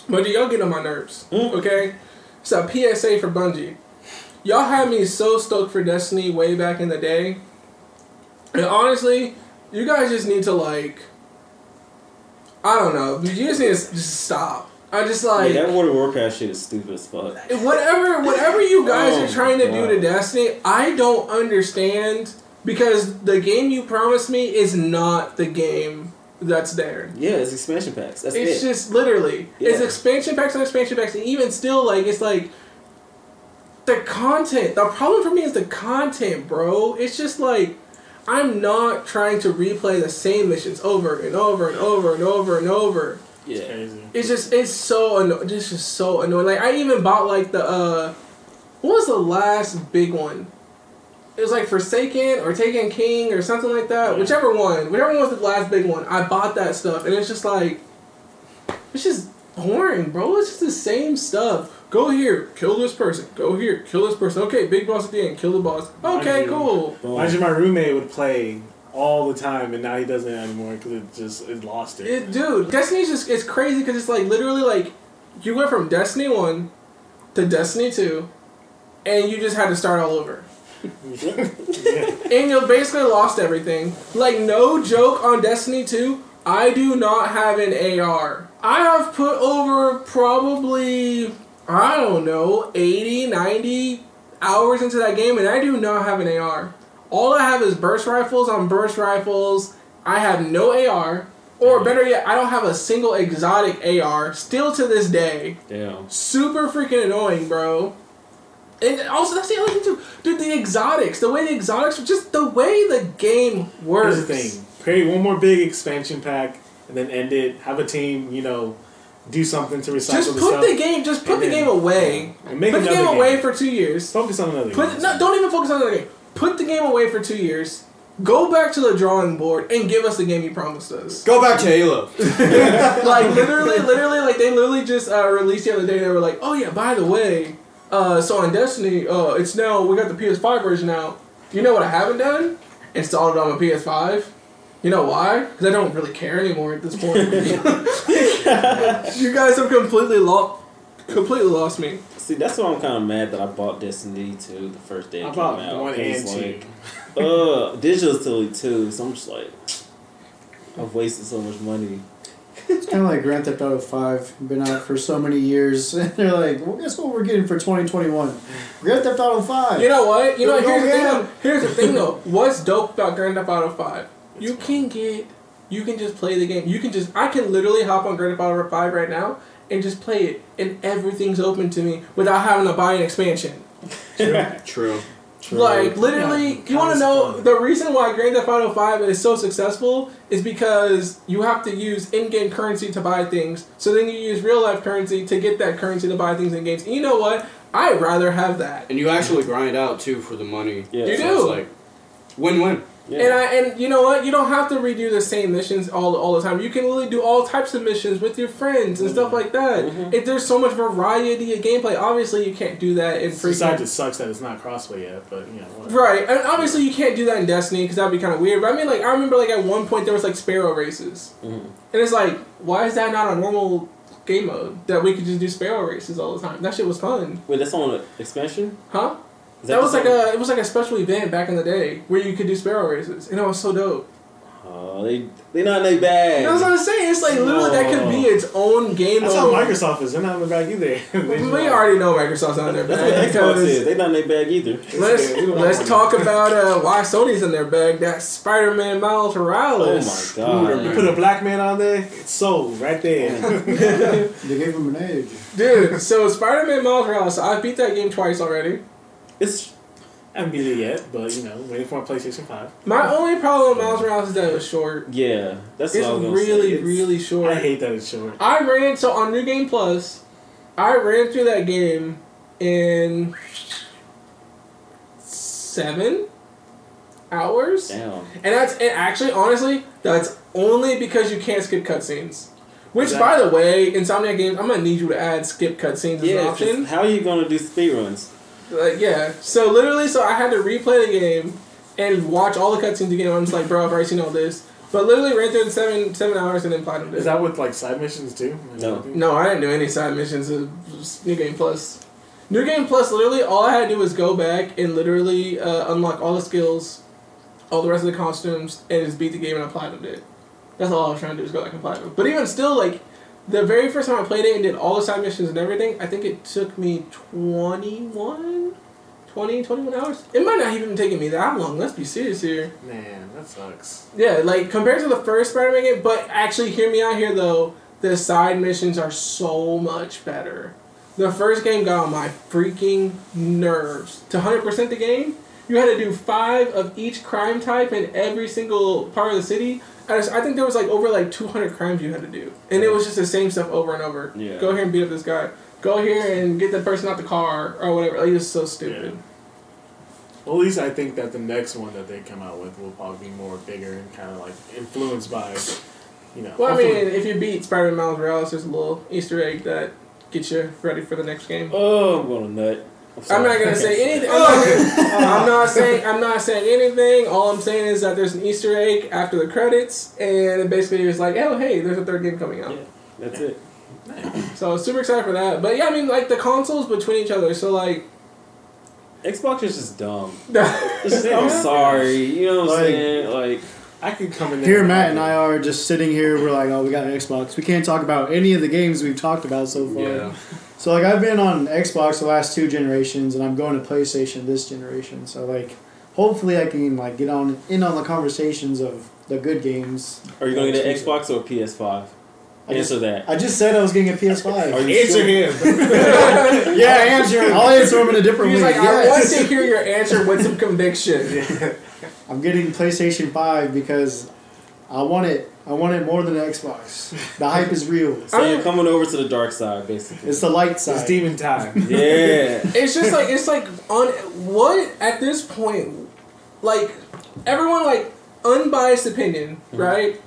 Speaker 2: Bungie, y'all get on my nerves. Okay? It's a PSA for Bungie. Y'all had me so stoked for Destiny way back in the day. And honestly, you guys just need to, like... I don't know. You just need to just stop. I just like...
Speaker 4: Yeah, that World of Warcraft shit is stupid as fuck.
Speaker 2: Whatever you guys are trying to do to Destiny, I don't understand. Because the game you promised me is not the game that's there.
Speaker 4: Yeah, it's expansion packs. That's
Speaker 2: it's just literally it's expansion packs on expansion packs, and even still, like it's like the content. The problem for me is the content, bro. It's just like I'm not trying to replay the same missions over and over and over and over and over.
Speaker 4: Yeah,
Speaker 2: it's so annoying. It's just so annoying. Like I even bought like the what was the last big one? It was like Forsaken or Taken King or something like that. Yeah. Whichever one was the last big one. I bought that stuff, and it's just like, it's just boring, bro. It's just the same stuff. Go here, kill this person. Go here, kill this person. Okay, big boss at the end, kill the boss. Okay, cool.
Speaker 3: Imagine my roommate would play all the time, and now he doesn't anymore because it lost it.
Speaker 2: Dude, Destiny's just it's crazy because it's like literally like you went from Destiny 1 to Destiny 2, and you just had to start all over. And you basically lost everything. Like, no joke, on Destiny 2, I do not have an AR. I have put over probably, I don't know, 80, 90 hours into that game, and I do not have an AR. All I have is burst rifles on burst rifles. I have no AR. Or better yet, I don't have a single exotic AR, still to this day.
Speaker 4: Damn.
Speaker 2: Super freaking annoying, bro. And also, that's the other thing too. Dude, the exotics, just the way the game works.
Speaker 3: Here's the thing. Create one more big expansion pack and then end it. Have a team, do something to recycle
Speaker 2: just put the game away.
Speaker 3: Yeah. And make
Speaker 2: put the game away for 2 years.
Speaker 3: Focus on another game.
Speaker 2: Don't even focus on another game. Put the game away for 2 years. Go back to the drawing board and give us the game you promised us.
Speaker 6: Go back to Halo.
Speaker 2: Like, literally, like, they literally just released the other day. They were like, oh yeah, by the way, so on Destiny, it's now, we got the PS5 version now. You know what I haven't done? Installed it on my PS5. You know why? Because I don't really care anymore at this point. You guys have completely lost me.
Speaker 4: See, that's why I'm kind of mad that I bought Destiny 2 the first day it came out.
Speaker 3: I bought 1 and
Speaker 4: 2. Digital's still 2, so I'm just like, I've wasted so much money.
Speaker 5: It's kind of like Grand Theft Auto 5, been out for so many years, and they're like, well, guess what we're getting for 2021? Grand Theft Auto 5.
Speaker 2: You know what? Here's the thing though. What's dope about Grand Theft Auto 5? You can just play the game. I can literally hop on Grand Theft Auto 5 right now and just play it, and everything's open to me without having to buy an expansion.
Speaker 6: True.
Speaker 2: Like, literally, you want to know the reason why Grand Theft Auto 5 is so successful is because you have to use in-game currency to buy things, so then you use real-life currency to get that currency to buy things in games. And you know what? I'd rather have that.
Speaker 6: And you actually grind out, too, for the money.
Speaker 2: Yeah. You do.
Speaker 6: It's like, win-win.
Speaker 2: Yeah. And you know what? You don't have to redo the same missions all the time. You can literally do all types of missions with your friends and stuff like that. Mm-hmm. There's so much variety of gameplay. Obviously, you can't do that in free.
Speaker 3: Besides, it sucks that it's not crossplay yet, but whatever.
Speaker 2: Right, and obviously you can't do that in Destiny because that'd be kind of weird. But I mean, like, I remember like at one point there was like Sparrow races, and it's like, why is that not a normal game mode that we could just do Sparrow races all the time? That shit was fun.
Speaker 4: Wait, that's on an expansion?
Speaker 2: Huh? That was like a special event back in the day where you could do Sparrow races, and it was so dope.
Speaker 4: Oh, they not in their bag.
Speaker 2: That's what I'm saying. It's like literally that could be its own game.
Speaker 3: That's how Microsoft is. They're not in their bag either.
Speaker 2: We already know Microsoft's not in their bag.
Speaker 4: That's what Xbox is. They're not in their bag either.
Speaker 2: Let's talk about why Sony's in their bag. That Spider-Man Miles Morales.
Speaker 4: Oh my god!
Speaker 3: You put a black man on there, it's sold right there.
Speaker 5: They gave him an age.
Speaker 2: Dude, so Spider-Man Miles Morales. So I beat that game twice already.
Speaker 3: I haven't beat it yet, but waiting for a PlayStation 5.
Speaker 2: My only problem with Miles Morales is that it was short.
Speaker 4: Yeah, that's
Speaker 2: it's
Speaker 4: what I was gonna
Speaker 2: really,
Speaker 4: say.
Speaker 2: really short.
Speaker 3: I hate that it's short.
Speaker 2: On New Game Plus, I ran through that game in 7 hours.
Speaker 4: Damn.
Speaker 2: And actually, honestly, that's only because you can't skip cutscenes. Which, by the way, Insomniac Games, I'm gonna need you to add skip cutscenes as an option.
Speaker 4: How are you gonna do speedruns?
Speaker 2: So literally, I had to replay the game and watch all the cutscenes again. I'm just like, bro, I've already seen all this. But literally ran through it in 7 hours and then platinumed it.
Speaker 3: Is that with like side missions too?
Speaker 4: No.
Speaker 2: No, I didn't do any side missions. It was New Game Plus. New Game Plus, literally, all I had to do was go back and literally unlock all the skills, all the rest of the costumes, and just beat the game and I platinumed it. That's all I was trying to do, is go back and platinum. But even still, like, the very first time I played it and did all the side missions and everything, I think it took me 21 hours. It might not even taken me that long. Let's be serious here.
Speaker 3: Man, that sucks.
Speaker 2: Yeah, like, compared to the first Spider-Man game, but actually, hear me out here, though, the side missions are so much better. The first game got on my freaking nerves. To 100% the game, you had to do 5 of each crime type in every single part of the city. I think there was like over like 200 crimes you had to do. And it was just the same stuff over and over.
Speaker 4: Yeah.
Speaker 2: Go here and beat up this guy. Go here and get that person out the car or whatever. Like, it was so stupid.
Speaker 3: Yeah. Well, at least I think that the next one that they come out with will probably be more bigger and kind of like influenced by, you know.
Speaker 2: Well, I
Speaker 3: hopefully-
Speaker 2: mean, if you beat Spider-Man Miles Morales, there's a little Easter egg that gets you ready for the next game.
Speaker 4: Oh, I'm going to nut.
Speaker 2: I'm not gonna say anything. I'm not saying anything. All I'm saying is that there's an Easter egg after the credits, and it basically is like, oh hey, there's a third game coming out.
Speaker 4: Yeah, that's it.
Speaker 2: So super excited for that. But yeah, I mean, like the consoles between each other. So like,
Speaker 4: Xbox is just dumb.
Speaker 2: it's
Speaker 4: It's just, I'm sorry. You know what I'm
Speaker 5: Like-
Speaker 4: saying? Like,
Speaker 3: I could come in there.
Speaker 5: Here, Matt and I are just sitting here. We're like, oh, we got an Xbox. We can't talk about any of the games we've talked about so far.
Speaker 6: Yeah.
Speaker 5: So, like, I've been on Xbox the last 2 generations, and I'm going to PlayStation this generation. So, like, hopefully I can, like, get on the conversations of the good games.
Speaker 4: are you going to get an Xbox or a PS5? Answer that.
Speaker 5: I just said I was getting a PS5.
Speaker 4: Are you
Speaker 3: Answer
Speaker 4: sure?
Speaker 3: him.
Speaker 5: Yeah, answer. I'll answer him in a different
Speaker 2: He's
Speaker 5: way.
Speaker 2: like, I want
Speaker 5: Yes.
Speaker 2: to hear your answer with some conviction.
Speaker 5: I'm getting PlayStation 5 because I want it. I want it more than an Xbox. The hype is real.
Speaker 4: So you're coming over to the dark side, basically.
Speaker 5: It's the light
Speaker 3: It's
Speaker 5: side.
Speaker 3: demon time.
Speaker 4: Yeah.
Speaker 2: It's just like on what at this point, like everyone like unbiased opinion, right?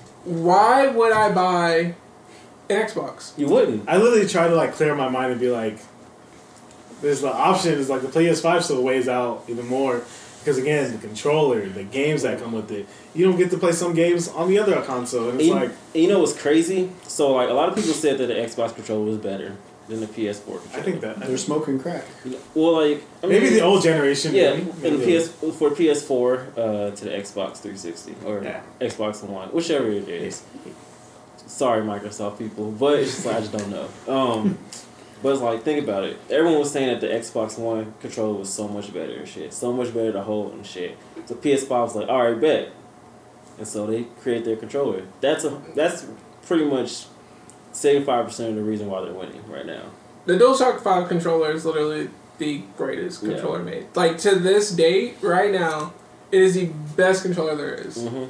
Speaker 2: Why would I buy an Xbox?
Speaker 4: You wouldn't.
Speaker 3: I literally try to like clear my mind and be like, there's the option is like the PS5 still weighs out even more because again the controller, the games that come with it, you don't get to play some games on the other console, and it's
Speaker 4: You,
Speaker 3: like
Speaker 4: you know what's crazy? So like a lot of people said that the Xbox controller was better than the PS4 controller.
Speaker 3: I think that
Speaker 5: They're smoking crack.
Speaker 4: Well, like I mean,
Speaker 3: maybe the old generation.
Speaker 4: yeah,
Speaker 3: maybe.
Speaker 4: and the PS4 to the Xbox 360 or
Speaker 3: Yeah.
Speaker 4: Xbox One, whichever it is. Sorry, Microsoft people, but it's just like, I just don't know. But it's like, think about it. Everyone was saying that the Xbox One controller was so much better and shit, so much better to hold and shit. So PS5 was like, all right, bet, and so they create their controller. That's pretty much 75% of the reason why they're winning right now.
Speaker 2: The DualShock 5 controller is literally the greatest controller made. Like to this date, right now, it is the best controller there is.
Speaker 4: Mm-hmm.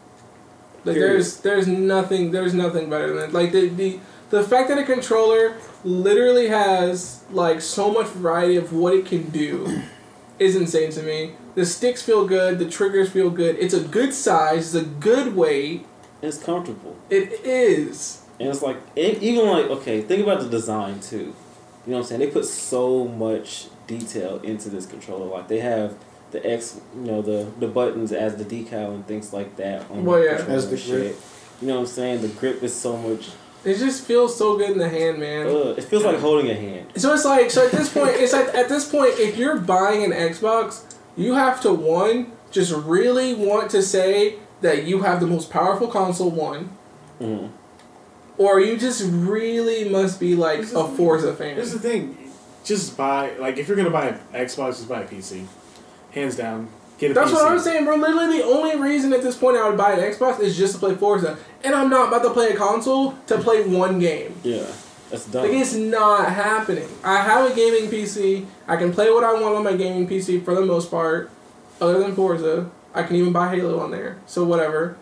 Speaker 2: Like
Speaker 4: Period.
Speaker 2: there's nothing better than it. Like the fact that a controller literally has like so much variety of what it can do is insane to me. The sticks feel good, the triggers feel good. It's a good size, it's a good weight.
Speaker 4: It's comfortable.
Speaker 2: It is.
Speaker 4: And it's like, even like, okay, think about the design too. You know what I'm saying? They put so much detail into this controller. Like, they have the X, you know, the buttons as the decal and things like that. On
Speaker 2: Well, yeah.
Speaker 4: controller
Speaker 5: As the
Speaker 4: and
Speaker 5: grip.
Speaker 4: You know what I'm saying? The grip is so much.
Speaker 2: It just feels so good in the hand, man.
Speaker 4: It feels like holding a hand.
Speaker 2: So it's like, at this point, if you're buying an Xbox, you have to, one, just really want to say that you have the most powerful console, one.
Speaker 4: Mm-hmm.
Speaker 2: Or you just really must be like a Forza fan.
Speaker 3: Here's the thing, just buy like if you're gonna buy an Xbox, just buy a PC, hands down. Get a
Speaker 2: That's
Speaker 3: PC.
Speaker 2: what I was saying, bro. Literally, the only reason at this point I would buy an Xbox is just to play Forza, and I'm not about to play a console to play one game.
Speaker 4: Yeah, that's dumb.
Speaker 2: Like, it's not happening. I have a gaming PC. I can play what I want on my gaming PC for the most part, other than Forza. I can even buy Halo on there, so whatever.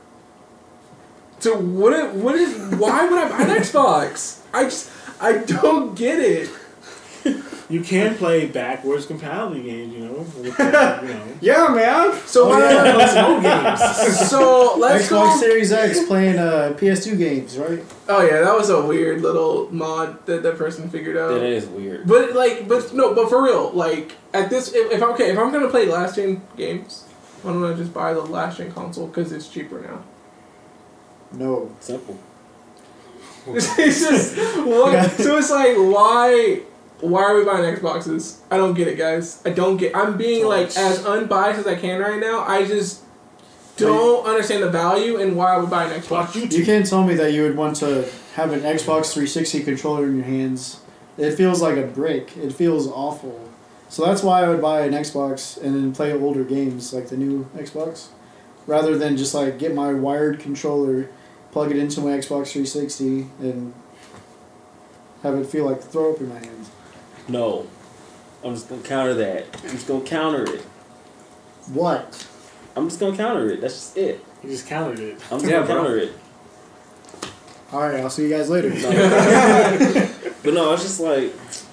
Speaker 2: So why would I buy an Xbox? I don't get it.
Speaker 3: You can play backwards compatibility games, you know. With, you know.
Speaker 5: Yeah, man.
Speaker 2: So
Speaker 3: Oh,
Speaker 2: why
Speaker 3: yeah,
Speaker 2: not?
Speaker 3: play some old games.
Speaker 2: So let's
Speaker 5: Xbox
Speaker 2: go.
Speaker 5: Series X playing PS2 games, right?
Speaker 2: Oh yeah, that was a weird little mod that person figured out.
Speaker 4: That is weird.
Speaker 2: But for real, like at this, if I'm gonna play last gen games, why don't I just buy the last gen console because it's cheaper now?
Speaker 5: No.
Speaker 4: Simple.
Speaker 2: It's just what? So it's like why are we buying Xboxes? I don't get it, guys. I don't get. I'm being like as unbiased as I can right now. I just don't understand the value and why I would buy an Xbox.
Speaker 5: You can't tell me that you would want to have an Xbox 360 controller in your hands. It feels like a brick. It feels awful. So that's why I would buy an Xbox and then play older games like the new Xbox, rather than just like get my wired controller, plug it into my Xbox 360, and have it feel like throw up in my hands.
Speaker 4: No. I'm just going to counter that. I'm just going to counter it.
Speaker 5: What?
Speaker 4: I'm just going to counter it. That's just it.
Speaker 3: You just counted it.
Speaker 4: I'm just going to counter it.
Speaker 5: All right, I'll see you guys later.
Speaker 4: But no, it's just like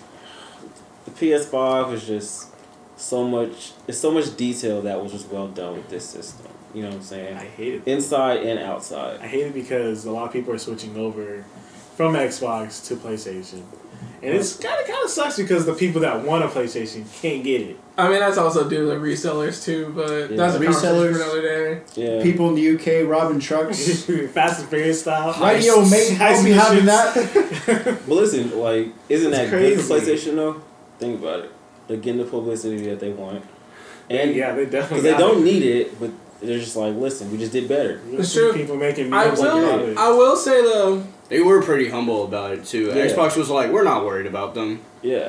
Speaker 4: the PS5 is just so much. It's so much detail that was just well done with this system. You know what I'm saying?
Speaker 3: I hate it.
Speaker 4: Inside and outside.
Speaker 3: I hate it because a lot of people are switching over from Xbox to PlayStation. And it's kind of sucks because the people that want a PlayStation can't get it.
Speaker 2: I mean, that's also due to resellers too, but
Speaker 4: Yeah.
Speaker 2: that's a conversation
Speaker 5: Resellers.
Speaker 2: for another day.
Speaker 4: Yeah.
Speaker 5: People in the UK robbing trucks.
Speaker 3: Fast and Furious style.
Speaker 5: Radio mate, I'll be having that.
Speaker 4: But listen, like, isn't
Speaker 3: It's
Speaker 4: that good for
Speaker 3: crazy.
Speaker 4: PlayStation though? Think about it. They're getting the publicity that they want, and
Speaker 3: Yeah, they definitely
Speaker 4: because they
Speaker 3: got
Speaker 4: don't
Speaker 3: it.
Speaker 4: need it, but they're just like, listen, we just did better.
Speaker 3: You'll
Speaker 2: It's
Speaker 3: see
Speaker 2: true.
Speaker 3: people making
Speaker 2: I
Speaker 3: memes about
Speaker 2: will.
Speaker 3: it.
Speaker 2: I will say though.
Speaker 6: They were pretty humble about it too.
Speaker 4: Yeah.
Speaker 6: Xbox was like, we're not worried about them.
Speaker 4: Yeah.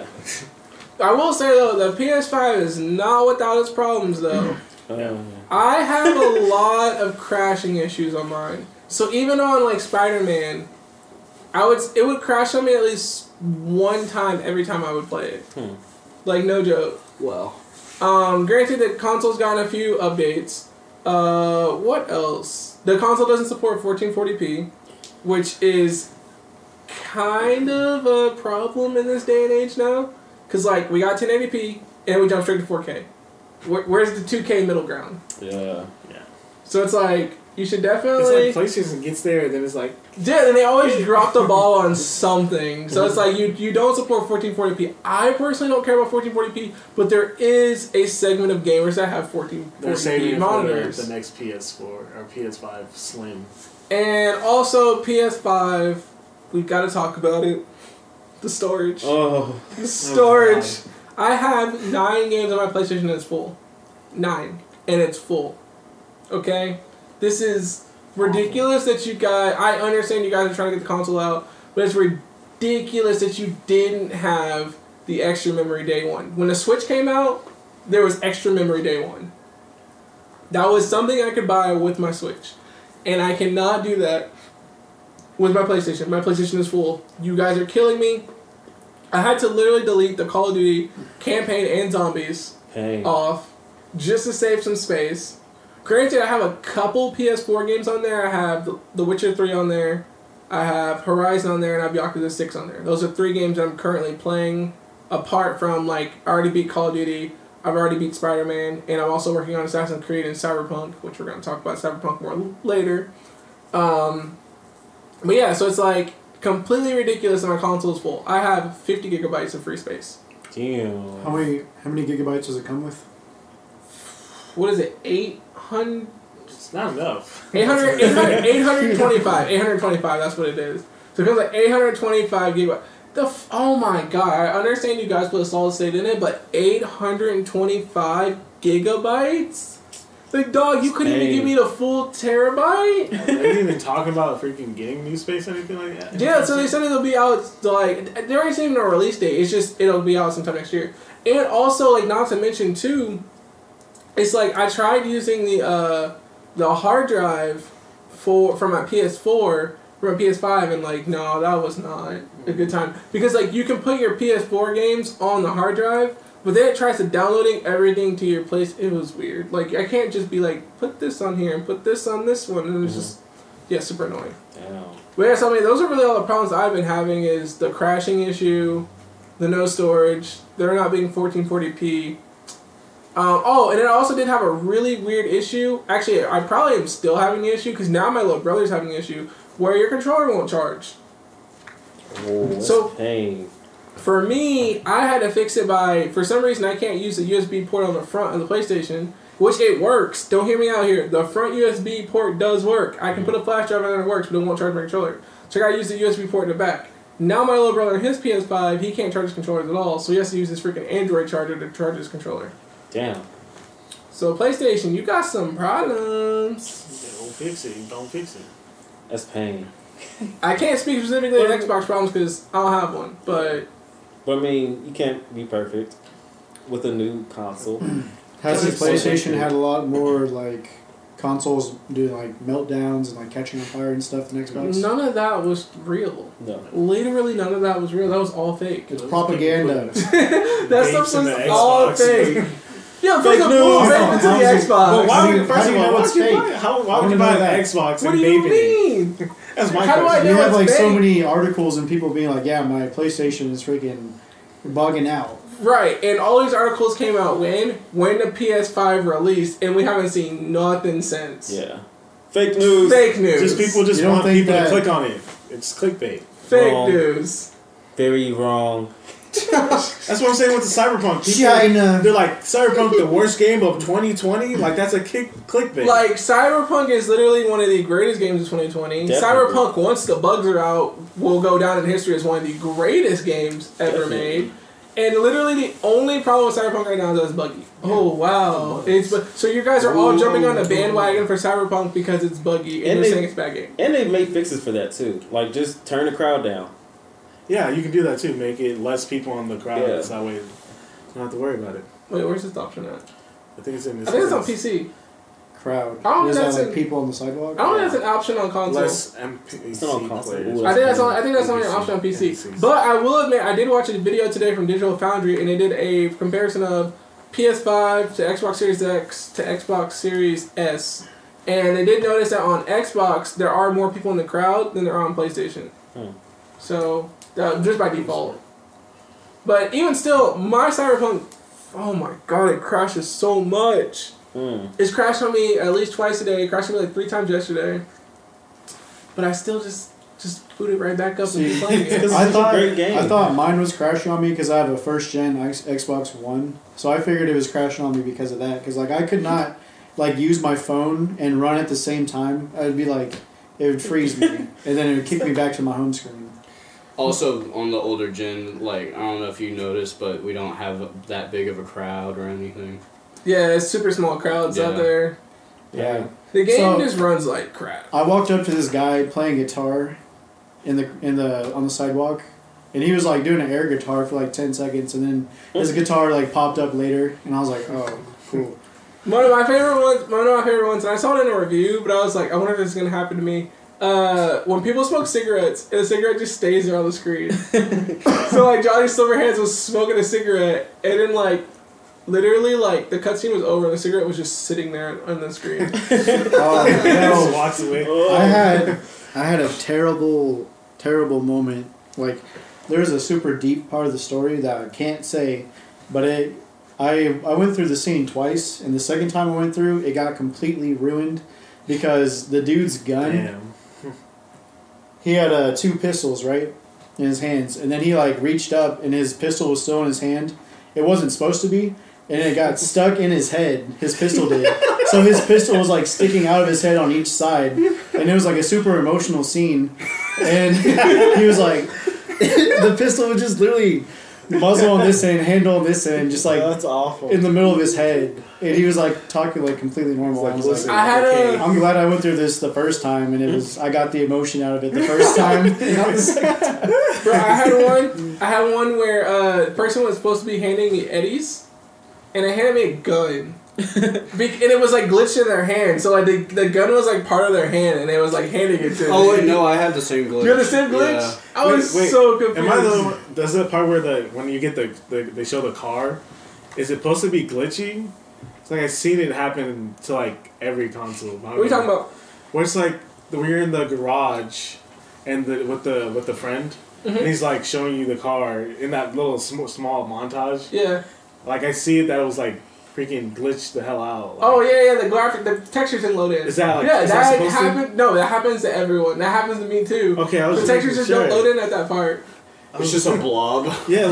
Speaker 2: I will say though, the PS5 is not without its problems though. I have a lot of crashing issues on mine. So even on like Spider-Man, it would crash on me at least one time every time I would play it. Like no joke.
Speaker 6: Well,
Speaker 2: Granted, the console's gotten a few updates. What else? The console doesn't support 1440p, which is kind of a problem in this day and age now. Because, like, we got 1080p, and we jump straight to 4K. Where's the 2K middle ground?
Speaker 4: Yeah.
Speaker 2: So it's like, you should
Speaker 3: It's
Speaker 2: definitely...
Speaker 3: like PlayStation gets there, and then it's like,
Speaker 2: Yeah, and they always drop the ball on something. So it's like, you don't support 1440p. I personally don't care about 1440p, but there is a segment of gamers that have
Speaker 3: they're saving
Speaker 2: 1440p
Speaker 3: it for
Speaker 2: monitors.
Speaker 3: the next PS4 or PS5 Slim.
Speaker 2: And also, PS5, we've got to talk about it. The storage.
Speaker 4: Oh.
Speaker 2: The storage.
Speaker 3: God.
Speaker 2: I have 9 games on my PlayStation and it's full. 9. And it's full. Okay? This is ridiculous that you guys... I understand you guys are trying to get the console out, but it's ridiculous that you didn't have the extra memory day one. When the Switch came out, there was extra memory day one. That was something I could buy with my Switch. And I cannot do that with my PlayStation. My PlayStation is full. You guys are killing me. I had to literally delete the Call of Duty campaign and zombies
Speaker 4: Hey.
Speaker 2: off just to save some space. Granted, I have a couple PS4 games on there. I have The Witcher 3 on there. I have Horizon on there, and I have Yakuza 6 on there. Those are 3 games that I'm currently playing, apart from, like, I already beat Call of Duty, I've already beat Spider-Man, and I'm also working on Assassin's Creed and Cyberpunk, which we're going to talk about Cyberpunk more later. But yeah, so it's like completely ridiculous that my console is full. I have 50 gigabytes of free space.
Speaker 4: Damn.
Speaker 5: How many gigabytes does it come with?
Speaker 2: What is it? 800?
Speaker 3: It's not enough.
Speaker 2: 825. 825, that's what it is. So it comes like 825 gigabytes. Oh my god, I understand you guys put a solid state in it, but 825 gigabytes? Like, dog, you couldn't even give me the full terabyte?
Speaker 3: Are you even talking about freaking getting new space or anything like that?
Speaker 2: Yeah, so they said it'll be out, like, there ain't even a release date. It's just, it'll be out sometime next year. And also, like, not to mention, too, it's like, I tried using the hard drive for my PS4, for my PS5, and, like, no, that was not a good time. Because, like, you can put your PS4 games on the hard drive, but then it tries to downloading everything to your place. It was weird. Like, I can't just be like, put this on here and put this on this one. And it's just, yeah, super annoying.
Speaker 4: Damn.
Speaker 2: But yeah, so I mean, those are really all the problems I've been having is the crashing issue, the no storage, there not being 1440p. Oh, and then I also did have a really weird issue. Actually, I probably am still having the issue because now my little brother's having the issue where your controller won't charge.
Speaker 4: Oh, that's
Speaker 2: So-
Speaker 4: pain.
Speaker 2: For me, I had to fix it by, for some reason, I can't use the USB port on the front of the PlayStation, which it works. Don't hear me out here. The front USB port does work. I can put a flash drive in there and it works, but it won't charge my controller. So I gotta use the USB port in the back. Now my little brother, his PS5, he can't charge his controllers at all, so he has to use this freaking Android charger to charge his controller.
Speaker 4: Damn.
Speaker 2: So PlayStation, you got some problems.
Speaker 3: Don't fix it. Don't fix it.
Speaker 4: That's pain.
Speaker 2: I can't speak specifically on Xbox problems because I don't have one, but
Speaker 4: But I mean, you can't be perfect with a new console.
Speaker 5: Has the
Speaker 2: It's
Speaker 5: PlayStation had a lot more like consoles doing like meltdowns and like catching on fire and stuff than Xbox?
Speaker 2: none of that was real.
Speaker 4: No.
Speaker 2: Literally none of that was real. That was all fake.
Speaker 5: It's propaganda.
Speaker 2: That stuff
Speaker 3: Vapes in
Speaker 2: was
Speaker 3: the
Speaker 2: all
Speaker 3: Xbox.
Speaker 2: fake. Yeah,
Speaker 4: Fake
Speaker 2: fake
Speaker 4: news.
Speaker 2: news. Vape into the
Speaker 5: How is it-
Speaker 2: Xbox.
Speaker 3: But why
Speaker 5: How do
Speaker 3: would,
Speaker 5: you-
Speaker 3: first
Speaker 5: how do
Speaker 3: of
Speaker 5: you
Speaker 3: all,
Speaker 5: know
Speaker 3: why
Speaker 5: it's
Speaker 3: would you
Speaker 5: fake?
Speaker 3: buy, why
Speaker 5: I
Speaker 3: would you
Speaker 5: wanna
Speaker 3: buy
Speaker 5: know that.
Speaker 3: an Xbox
Speaker 2: What
Speaker 3: and
Speaker 2: do you
Speaker 3: vape it?
Speaker 2: mean?
Speaker 3: That's my
Speaker 2: How do I
Speaker 3: question.
Speaker 2: know
Speaker 5: You have
Speaker 2: it's
Speaker 5: like so
Speaker 2: fake?
Speaker 5: many articles and people being like, "Yeah, my PlayStation is freaking bugging out."
Speaker 2: Right, and all these articles came out when the PS5 released, and we haven't seen nothing since.
Speaker 4: Yeah. Fake news.
Speaker 2: Fake news.
Speaker 3: Just people just
Speaker 5: You don't
Speaker 3: want
Speaker 5: think
Speaker 3: people to
Speaker 5: that-
Speaker 3: click on it. It's clickbait.
Speaker 2: Fake
Speaker 4: Wrong.
Speaker 2: news.
Speaker 4: Very wrong.
Speaker 3: That's what I'm saying with the Cyberpunk. People,
Speaker 5: China.
Speaker 3: they're like, Cyberpunk, the worst game of 2020? Like, that's a clickbait.
Speaker 2: Like, Cyberpunk is literally one of the greatest games of 2020.
Speaker 4: Definitely.
Speaker 2: Cyberpunk, once the bugs are out, will go down in history as one of the greatest games ever
Speaker 4: Definitely.
Speaker 2: made. And literally the only problem with Cyberpunk right now is that it's buggy. Oh, wow. So you guys are all jumping on the bandwagon for Cyberpunk because it's buggy, and
Speaker 4: And
Speaker 2: you're
Speaker 4: they-
Speaker 2: saying it's a bad game.
Speaker 4: And they've made fixes for that too. Like just turn the crowd down.
Speaker 3: yeah, you can do that too. Make it less people on the crowd.
Speaker 4: Yeah.
Speaker 3: So that way you don't have to worry about it.
Speaker 2: Wait, where's this option at?
Speaker 3: I think it's in this.
Speaker 2: I think it's on PC.
Speaker 5: Crowd.
Speaker 2: I don't
Speaker 5: Is
Speaker 2: know
Speaker 5: that
Speaker 2: if
Speaker 5: like
Speaker 2: that's
Speaker 5: people on the sidewalk?
Speaker 2: I don't think that's an option on console.
Speaker 3: Less NPC
Speaker 4: It's not on console.
Speaker 3: players.
Speaker 4: Ooh,
Speaker 2: I think that's only an option on PC.
Speaker 3: NPCs.
Speaker 2: But I will admit, I did watch a video today from Digital Foundry, and they did a comparison of PS5 to Xbox Series X to Xbox Series S, and they did notice that on Xbox there are more people in the crowd than there are on PlayStation. So just by default. But even still, my Cyberpunk, oh my god, it crashes so much. It's crashed on me at least twice a day. It crashed on me like 3 times yesterday. But I still just boot it right back up and keep playing it.
Speaker 4: It's
Speaker 5: I
Speaker 4: such a great game.
Speaker 5: I thought mine was crashing on me because I have a first gen Xbox One, so I figured it was crashing on me because of that. Because like I could not like use my phone and run at the same time. I'd be like, it would freeze me, and then it would kick me back to my home screen.
Speaker 6: Also, on the older gen, like, I don't know if you noticed, but we don't have that big of a crowd or anything.
Speaker 2: Yeah, it's super small crowds out
Speaker 6: Yeah.
Speaker 2: there.
Speaker 5: Yeah.
Speaker 2: The game
Speaker 5: So-
Speaker 2: just runs like crap.
Speaker 5: I walked up to this guy playing guitar on the sidewalk, and he was like doing an air guitar for like 10 seconds, and then his guitar like popped up later, and I was like, oh, cool.
Speaker 2: One of my favorite ones, and I saw it in a review, but I was like, I wonder if this is gonna happen to me. When people smoke cigarettes, and the cigarette just stays there on the screen. So like Johnny Silverhands was smoking a cigarette, and then like literally like the cutscene was over, and the cigarette was just sitting there on the screen.
Speaker 5: Oh,
Speaker 3: Just
Speaker 5: no.
Speaker 3: walks away.
Speaker 5: I had a terrible moment. Like, there's a super deep part of the story that I can't say, but I went through the scene twice, and the second time I went through, it got completely ruined because the dude's gun.
Speaker 3: Damn.
Speaker 5: He had 2 pistols, right, in his hands, and then he like reached up, and his pistol was still in his hand. It wasn't supposed to be, and it got stuck in his head. His pistol did. So his pistol was like sticking out of his head on each side, and it was like a super emotional scene. And he was like, the pistol was just literally muzzle on this end, handle on this end, just like
Speaker 4: That's awful.
Speaker 5: in the middle of his head. And he was like talking like completely normal.
Speaker 3: Like,
Speaker 5: I was
Speaker 3: listen,
Speaker 5: like,
Speaker 2: I had a
Speaker 5: I'm glad I went through this the first time, and I got the emotion out of it the first time. And not the second time.
Speaker 2: Bro, I had one where the person was supposed to be handing me Eddies, and they handed me a gun. And it was like glitched in their hand, so like the gun was like part of their hand, and they was like handing it to me.
Speaker 6: Oh, wait, no, I had the same glitch.
Speaker 2: You had the same glitch?
Speaker 6: Yeah.
Speaker 2: I was
Speaker 3: Wait,
Speaker 2: so confused.
Speaker 3: Am I the one? Does the part where when you get they show the car, is it supposed to be glitchy? It's like I've seen it happen to like every console.
Speaker 2: What are you talking about?
Speaker 3: Where it's like when you're in the garage, and with the friend,
Speaker 2: Mm-hmm.
Speaker 3: and he's like showing you the car in that little small montage.
Speaker 2: Yeah.
Speaker 3: Like I see it that it was like freaking glitched the hell out. Like,
Speaker 2: Oh yeah, the textures didn't load in.
Speaker 3: Is that like-
Speaker 2: yeah?
Speaker 3: is that
Speaker 2: That
Speaker 3: supposed to?
Speaker 2: happened. No, that happens to everyone. That happens to me too.
Speaker 3: Okay, I was
Speaker 2: The
Speaker 3: just
Speaker 2: textures
Speaker 3: making
Speaker 2: just don't
Speaker 3: sure.
Speaker 2: load in at that part.
Speaker 6: It's just a blob.
Speaker 3: Yeah,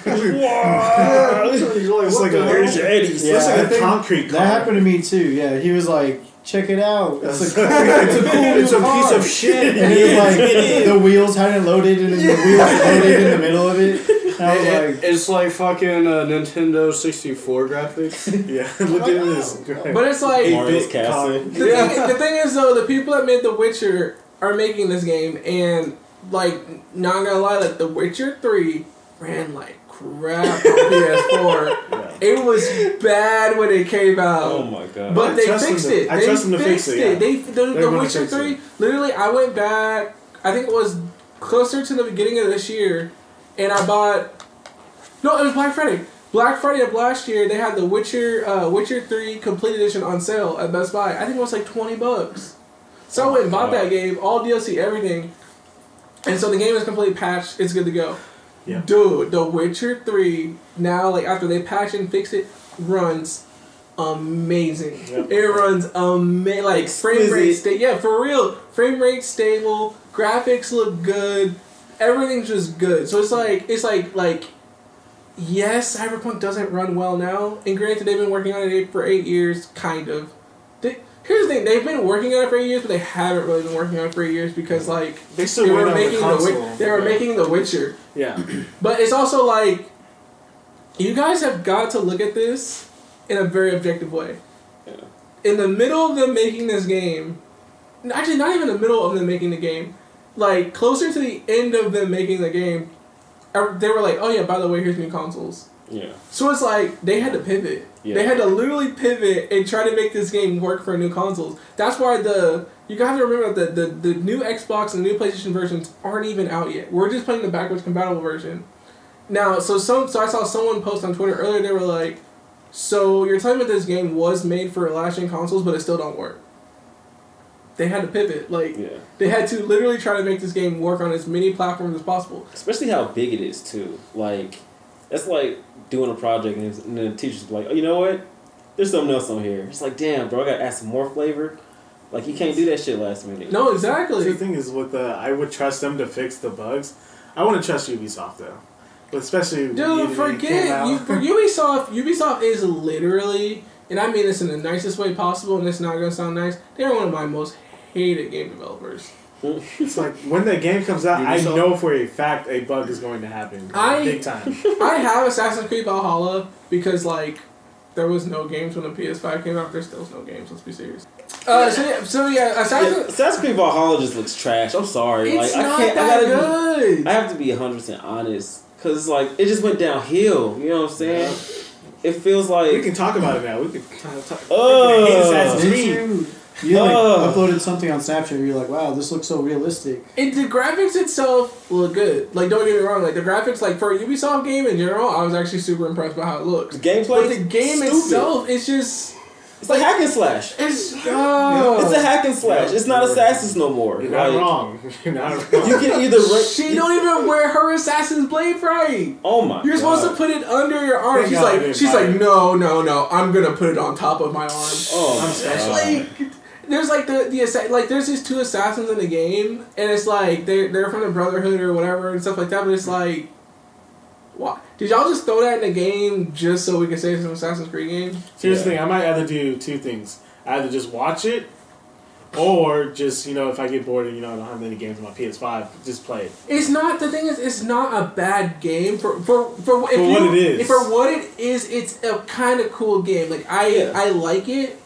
Speaker 3: it's like
Speaker 4: There's your Eddies.
Speaker 5: Yeah,
Speaker 3: looks
Speaker 5: I
Speaker 3: like a
Speaker 5: think
Speaker 3: concrete car.
Speaker 5: That happened to me too. Yeah, he was like, "Check it out. It's a cool
Speaker 3: It's a
Speaker 5: new
Speaker 3: piece
Speaker 5: car."
Speaker 3: of shit.
Speaker 5: And he was like, the wheels hadn't loaded, and then the wheels loaded in the middle of it. And I was like,
Speaker 6: It's like fucking Nintendo 64 graphics.
Speaker 3: Yeah, look at this.
Speaker 2: But it's like
Speaker 4: Mario's
Speaker 3: 8-bit
Speaker 4: Castle.
Speaker 2: the thing is though, the people that made The Witcher are making this game, and like, not gonna lie, like The Witcher 3 ran like crap on PS4. It was bad when it came out.
Speaker 4: Oh my god.
Speaker 2: But
Speaker 3: I
Speaker 2: they
Speaker 3: trust
Speaker 2: fixed
Speaker 3: them to-
Speaker 2: it.
Speaker 3: I
Speaker 2: They
Speaker 3: trust them to fix
Speaker 2: fixed
Speaker 3: it, yeah.
Speaker 2: it. The
Speaker 3: They're gonna
Speaker 2: Witcher
Speaker 3: fix
Speaker 2: 3,
Speaker 3: it.
Speaker 2: literally, I went back, I think it was closer to the beginning of this year, and I bought, no, it was Black Friday. Black Friday of last year, they had the Witcher 3 Complete Edition on sale at Best Buy. I think it was like $20. So I went and bought that game, all DLC, everything. And so the game is completely patched. It's good to go.
Speaker 3: Yeah.
Speaker 2: Dude, The Witcher 3, now, like, after they patch and fix it, runs amazing.
Speaker 3: Yep.
Speaker 2: It runs amazing. Like, frame rate
Speaker 4: Exquisite.
Speaker 2: yeah, for real. Frame rate stable. Graphics look good. Everything's just good. So it's like, yes, Cyberpunk doesn't run well now. And granted, they've been working on it for 8 years, kind of. Here's the thing, they've been working on it for 8 years, but they haven't really been working on it for 8 years because, like,
Speaker 3: They still
Speaker 2: they
Speaker 3: wait
Speaker 2: were
Speaker 3: on the
Speaker 2: making
Speaker 3: console.
Speaker 2: they were making The Witcher.
Speaker 3: Yeah.
Speaker 2: But it's also like, you guys have got to look at this in a very objective way.
Speaker 4: Yeah.
Speaker 2: In the middle of them making this game, actually not even the middle of them making the game, like closer to the end of them making the game, they were like, oh yeah, by the way, here's new consoles.
Speaker 4: Yeah.
Speaker 2: So it's like, they had to pivot.
Speaker 4: Yeah.
Speaker 2: They had to literally pivot and try to make this game work for new consoles. That's why you guys remember that the new Xbox and the new PlayStation versions aren't even out yet. We're just playing the backwards compatible version. Now, so I saw someone post on Twitter earlier, they were like, so you're telling me this game was made for last-gen consoles, but it still don't work. They had to pivot. Like,
Speaker 4: Yeah.
Speaker 2: they had to literally try to make this game work on as many platforms as possible.
Speaker 4: Especially how big it is too. Like, that's like doing a project and then the teacher's like, oh, you know what? There's something else on here. It's like, damn, bro, I gotta add some more flavor. Like, you can't do that shit last minute.
Speaker 2: No, exactly.
Speaker 3: The thing is, I would trust them to fix the bugs. I want to trust Ubisoft though, but especially when
Speaker 2: Dude,
Speaker 3: Unity came
Speaker 2: forget
Speaker 3: out.
Speaker 2: for Ubisoft. Ubisoft is literally, and I mean this in the nicest way possible, and this is not gonna sound nice. They're one of my most hated game developers.
Speaker 3: It's like when the game comes out, I
Speaker 6: Ubisoft?
Speaker 3: know for a fact a bug is going to happen. Big time.
Speaker 2: I have Assassin's Creed Valhalla because like there was no games when the PS5 came out. There still was no games. Let's be serious. So yeah,
Speaker 4: Assassin's Creed Valhalla just looks trash. I'm sorry.
Speaker 2: It's
Speaker 4: like,
Speaker 2: not
Speaker 4: I can't.
Speaker 2: that
Speaker 4: I
Speaker 2: good.
Speaker 4: I have to be 100% honest. Because, like, it just went downhill. You know what I'm saying? It feels like.
Speaker 3: We can talk about it now. We can talk.
Speaker 4: Oh.
Speaker 3: Hate Assassin's
Speaker 5: Me
Speaker 3: Creed.
Speaker 5: too. You like uploaded something on Snapchat and you're like, wow, this looks so realistic.
Speaker 2: The graphics itself look good. Like, don't get me wrong. Like, the graphics, like, for a Ubisoft game in general, I was actually super impressed by how it looks.
Speaker 4: The gameplay
Speaker 2: But
Speaker 4: is
Speaker 2: the game
Speaker 4: stupid.
Speaker 2: itself, it's just...
Speaker 4: It's like hack and slash.
Speaker 2: It's...
Speaker 4: It's a hack and slash. It's not Assassin's no more.
Speaker 3: You're not
Speaker 4: Like,
Speaker 3: wrong. You're not wrong.
Speaker 4: You can either.
Speaker 2: She don't even wear her assassin's blade right.
Speaker 4: Oh my.
Speaker 2: You're supposed to
Speaker 4: God.
Speaker 2: put it under your arm.
Speaker 3: Thank God I didn't
Speaker 2: She's
Speaker 3: buy
Speaker 2: like,
Speaker 3: it.
Speaker 2: no. I'm gonna put it on top of my arm.
Speaker 4: Oh
Speaker 3: I'm
Speaker 4: my
Speaker 3: special.
Speaker 4: God.
Speaker 2: Like, there's like there's these two assassins in the game, and it's like they're from the Brotherhood or whatever and stuff like that. But it's like, what? Did y'all just throw that in the game just so we can say it's an Assassin's Creed game?
Speaker 3: Here's the thing. I might either do two things. Either just watch it, or just, if I get bored and, I don't have many games on my PS5, just play it.
Speaker 2: It's not, the thing is, it's not a bad game for what
Speaker 3: it is.
Speaker 2: For what it is, it's a kind of cool game. Like, I like it,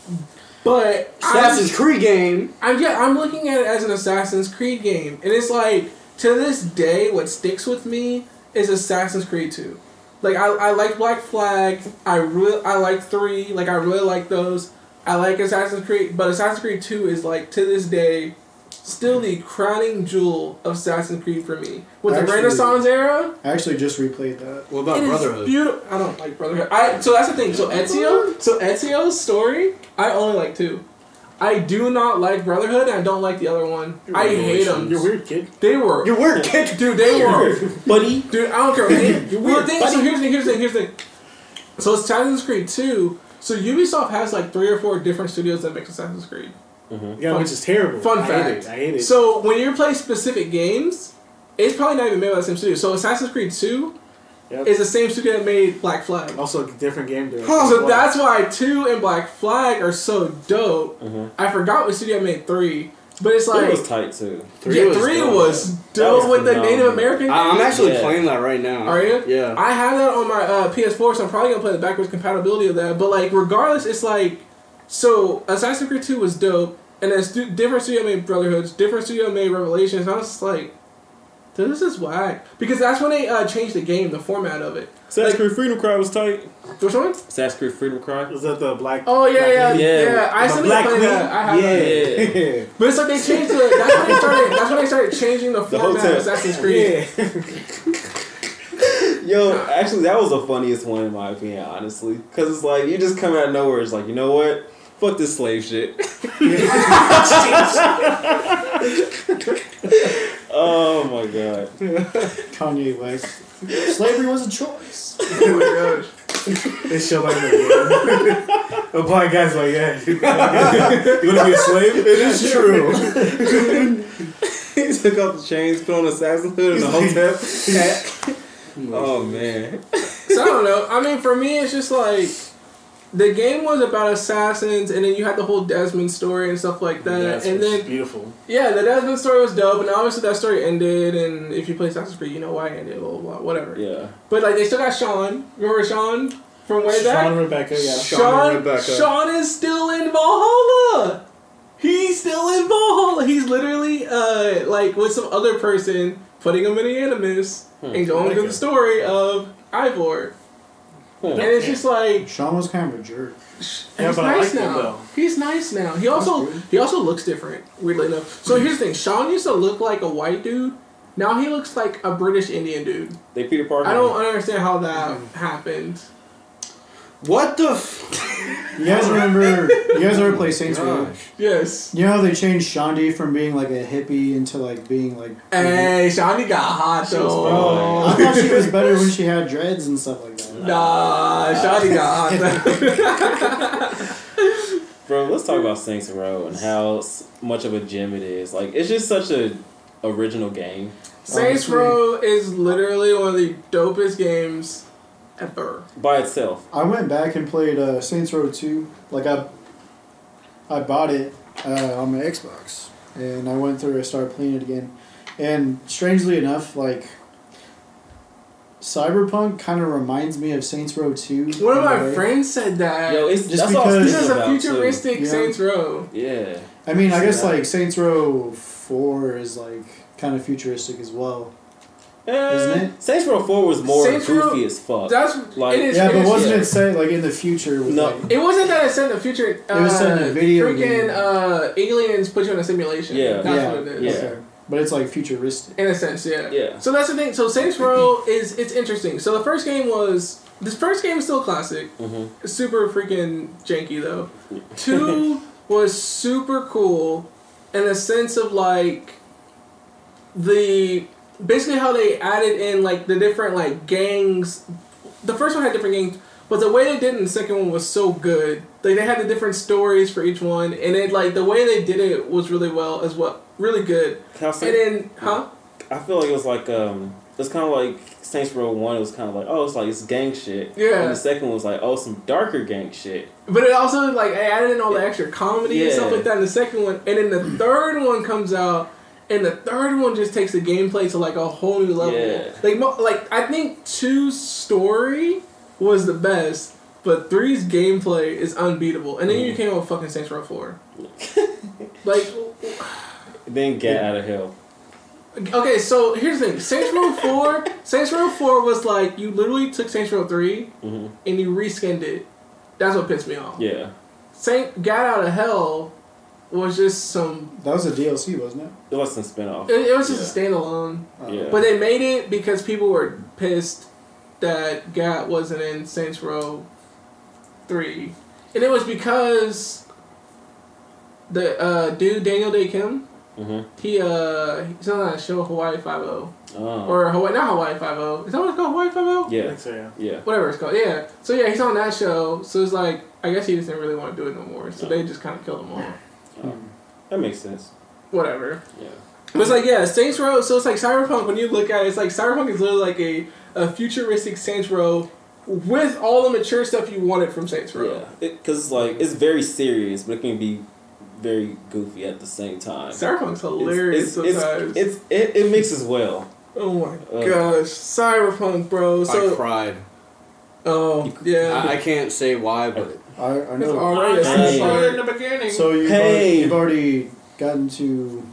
Speaker 2: but
Speaker 6: Assassin's Creed game.
Speaker 2: I'm looking at it as an Assassin's Creed game, and it's like, to this day, what sticks with me is Assassin's Creed 2. Like, I like Black Flag, I like 3, like, I really like those. I like Assassin's Creed, but Assassin's Creed 2 is, like, to this day, still the crowning jewel of Assassin's Creed for me. With the Renaissance era,
Speaker 5: I actually just replayed that.
Speaker 6: What about
Speaker 2: it is
Speaker 6: Brotherhood?
Speaker 2: beautiful. I don't like Brotherhood. So that's the thing. So Ezio's story, I only like 2. I do not like Brotherhood, and I don't like the other one. I hate them.
Speaker 3: You're weird, kid.
Speaker 2: They were.
Speaker 6: You're weird, kid.
Speaker 2: Dude, they were.
Speaker 4: Buddy.
Speaker 2: Dude, I don't care. You're
Speaker 3: weird,
Speaker 2: So here's the thing. So it's Assassin's Creed 2. So Ubisoft has like 3 or 4 different studios that make Assassin's Creed.
Speaker 3: Yeah, which is terrible.
Speaker 2: Fun fact.
Speaker 3: I hate it.
Speaker 2: So when you play specific games, it's probably not even made by the same studio. So Assassin's Creed 2
Speaker 3: Yep.
Speaker 2: is the same studio that made Black Flag.
Speaker 3: Also, a different game director.
Speaker 2: So that's why 2 and Black Flag are so dope. I forgot what studio made 3, but it's like
Speaker 4: It was tight too.
Speaker 2: 3 was dope with the
Speaker 4: phenomenal.
Speaker 2: Native American.
Speaker 6: I'm actually
Speaker 4: Yeah.
Speaker 6: playing that right now.
Speaker 2: Are you?
Speaker 6: Yeah.
Speaker 2: I have that on my PS4, so I'm probably gonna play the backwards compatibility of that. But like, regardless, it's like, so Assassin's Creed 2 was dope, and then different studio made Brotherhoods, different studio made Revelations. And I was just like, this is whack, because that's when they changed the game, the format of it.
Speaker 4: Assassin's Creed Freedom Cry was tight.
Speaker 2: Which one?
Speaker 4: Assassin's Creed Freedom Cry.
Speaker 3: Was that the black?
Speaker 2: Oh yeah.
Speaker 4: Yeah.
Speaker 2: I
Speaker 3: The
Speaker 2: still
Speaker 3: Black
Speaker 2: play
Speaker 3: Queen?
Speaker 2: that. I have that.
Speaker 4: Yeah.
Speaker 2: But it's like they changed the. That's when they started changing the format
Speaker 4: hotel.
Speaker 2: of Assassin's Creed.
Speaker 4: Yo, actually, that was the funniest one in my opinion, honestly. Because it's like, you just come out of nowhere, it's like, you know what? Fuck this slave shit. Oh my god.
Speaker 5: Kanye West. Slavery was a choice.
Speaker 2: Oh my gosh.
Speaker 3: They show like the a black guy's like, yeah. You want to be a slave? It is true.
Speaker 4: He took off the chains, put on the assassin hood in the hotel hat. Oh man.
Speaker 2: So I don't know. I mean, for me, it's just like the game was about assassins, and then you had the whole Desmond story and stuff like that.
Speaker 3: Yes,
Speaker 2: and
Speaker 3: which is
Speaker 2: then
Speaker 3: beautiful.
Speaker 2: yeah, the Desmond story was dope, and obviously that story ended. And if you play Assassin's Creed, you know why it ended. Blah blah blah, whatever.
Speaker 4: Yeah.
Speaker 2: But like they still got Sean. Remember Sean from way back?
Speaker 3: Sean and Rebecca, yeah.
Speaker 6: Sean and Rebecca.
Speaker 2: Sean is still in Valhalla. He's still in Valhalla. He's literally like with some other person putting him in the Animus and going through the story of Ivor. And it's just like
Speaker 5: Sean was kind of a jerk.
Speaker 3: Yeah,
Speaker 2: he's
Speaker 3: but I
Speaker 2: nice
Speaker 3: like him,
Speaker 2: now.
Speaker 3: though.
Speaker 2: He's nice now. He also looks different, weirdly enough. So here's the thing: Sean used to look like a white dude. Now he looks like a British Indian dude.
Speaker 4: They Peter Parker.
Speaker 2: I don't understand how that happened.
Speaker 6: What the
Speaker 5: You guys remember? You guys ever play Saints Row?
Speaker 2: Yes.
Speaker 5: You know how they changed Shandi from being like a hippie into like being like.
Speaker 2: Hey, Shani got hot
Speaker 5: Bro,
Speaker 2: though.
Speaker 5: I thought she was better when she had dreads and stuff like that.
Speaker 2: Nah, Shani got hot though.
Speaker 4: Bro, let's talk about Saints Row and how much of a gem it is. Like, it's just such a original game.
Speaker 2: Saints
Speaker 5: Honestly.
Speaker 2: Row is literally one of the dopest games ever.
Speaker 4: By itself.
Speaker 5: I went back and played Saints Row 2. Like I bought it on my Xbox, and I went through and started playing it again. And strangely enough, like Cyberpunk kind of reminds me of Saints Row 2.
Speaker 2: One of
Speaker 5: in a
Speaker 2: my
Speaker 5: way.
Speaker 2: friends said that.
Speaker 4: Yo, it's
Speaker 5: Just
Speaker 4: that's what I was
Speaker 5: because-
Speaker 2: This is
Speaker 4: thinking
Speaker 2: a
Speaker 4: about,
Speaker 2: futuristic
Speaker 5: Yeah.
Speaker 2: Saints Row.
Speaker 4: too. Yeah.
Speaker 5: I mean, I guess
Speaker 4: Yeah.
Speaker 5: like Saints Row 4 is like kind of futuristic as well. Isn't it?
Speaker 4: Saints Row 4 was more
Speaker 2: Saints Row-
Speaker 4: goofy as fuck.
Speaker 2: That's
Speaker 4: Like-
Speaker 2: it is.
Speaker 5: Yeah,
Speaker 2: it
Speaker 5: but
Speaker 2: is-
Speaker 5: wasn't
Speaker 4: yeah.
Speaker 5: it set like in the future? With,
Speaker 4: No.
Speaker 5: like,
Speaker 2: It wasn't that it said in the future. It
Speaker 5: was set in a video
Speaker 2: freaking
Speaker 5: game.
Speaker 2: aliens put you in a simulation.
Speaker 4: Yeah.
Speaker 2: That's
Speaker 5: yeah,
Speaker 2: what it is.
Speaker 4: Yeah.
Speaker 5: okay. But it's like futuristic.
Speaker 2: In a sense, yeah.
Speaker 4: Yeah.
Speaker 2: So that's the thing. So Saints Row it's interesting. So the first game was this first game is still classic.
Speaker 4: Mhm.
Speaker 2: Super freaking janky though. 2 was super cool in the sense of like the basically how they added in like the different like gangs. The first one had different gangs, but the way they did it in the second one was so good. Like they had the different stories for each one, and it like the way they did it was really well as well, really good.
Speaker 4: Can I say-
Speaker 2: And then, huh?
Speaker 4: I feel like it was like it's kind of like Saints Row 1. It was kind of like, oh, it's like it's gang shit.
Speaker 2: Yeah.
Speaker 4: And the second one was like, oh, some darker gang shit.
Speaker 2: But it also like I added in all the extra comedy and stuff
Speaker 4: Yeah.
Speaker 2: like that in the second one, and then the third one comes out, and the third one just takes the gameplay to like a whole new level.
Speaker 4: Yeah.
Speaker 2: Like I think 2's story was the best, but 3's gameplay is unbeatable. And then you came out with fucking Saints Row 4. Like,
Speaker 4: Then get out of hell.
Speaker 2: okay, so here's the thing: Saints Row 4, Saints Row 4 was like you literally took Saints Row 3
Speaker 4: Mhm.
Speaker 2: and you reskinned it. That's what pissed me off.
Speaker 4: Yeah.
Speaker 2: Got Out of Hell was just some.
Speaker 5: That was a DLC, wasn't it?
Speaker 4: It was some spinoff.
Speaker 2: It was just a standalone,
Speaker 4: Yeah.
Speaker 2: but they made it because people were pissed that Gat wasn't in Saints Row 3, and it was because the dude Daniel Day Kim,
Speaker 4: Mhm.
Speaker 2: he's on that show Hawaii 5-0
Speaker 4: Oh.
Speaker 2: or Hawaii, not Hawaii 5-0. Is that what it's called? Hawaii 5-0?
Speaker 3: I
Speaker 4: Yeah.
Speaker 3: think so, yeah.
Speaker 4: Yeah.
Speaker 2: Whatever it's called. Yeah. So yeah, he's on that show. So it's like I guess he just didn't really want to do it no more. So they just kind of killed him off.
Speaker 4: That makes sense.
Speaker 2: Whatever.
Speaker 4: Yeah.
Speaker 2: But it's like, yeah, Saints Row. So it's like Cyberpunk. When you look at it, it's like Cyberpunk is literally like a futuristic Saints Row with all the mature stuff you wanted from Saints Row.
Speaker 4: Yeah, because like it's very serious, but it can be very goofy at the same time.
Speaker 2: Cyberpunk's hilarious sometimes.
Speaker 4: It mixes well.
Speaker 2: Oh my gosh, Cyberpunk, bro. So
Speaker 6: I cried.
Speaker 2: Oh yeah.
Speaker 6: I can't say why, but
Speaker 5: I
Speaker 2: It's
Speaker 5: know.
Speaker 2: already a
Speaker 4: Hey.
Speaker 2: Cyberpunk.
Speaker 3: in the beginning.
Speaker 5: So you've already gotten to.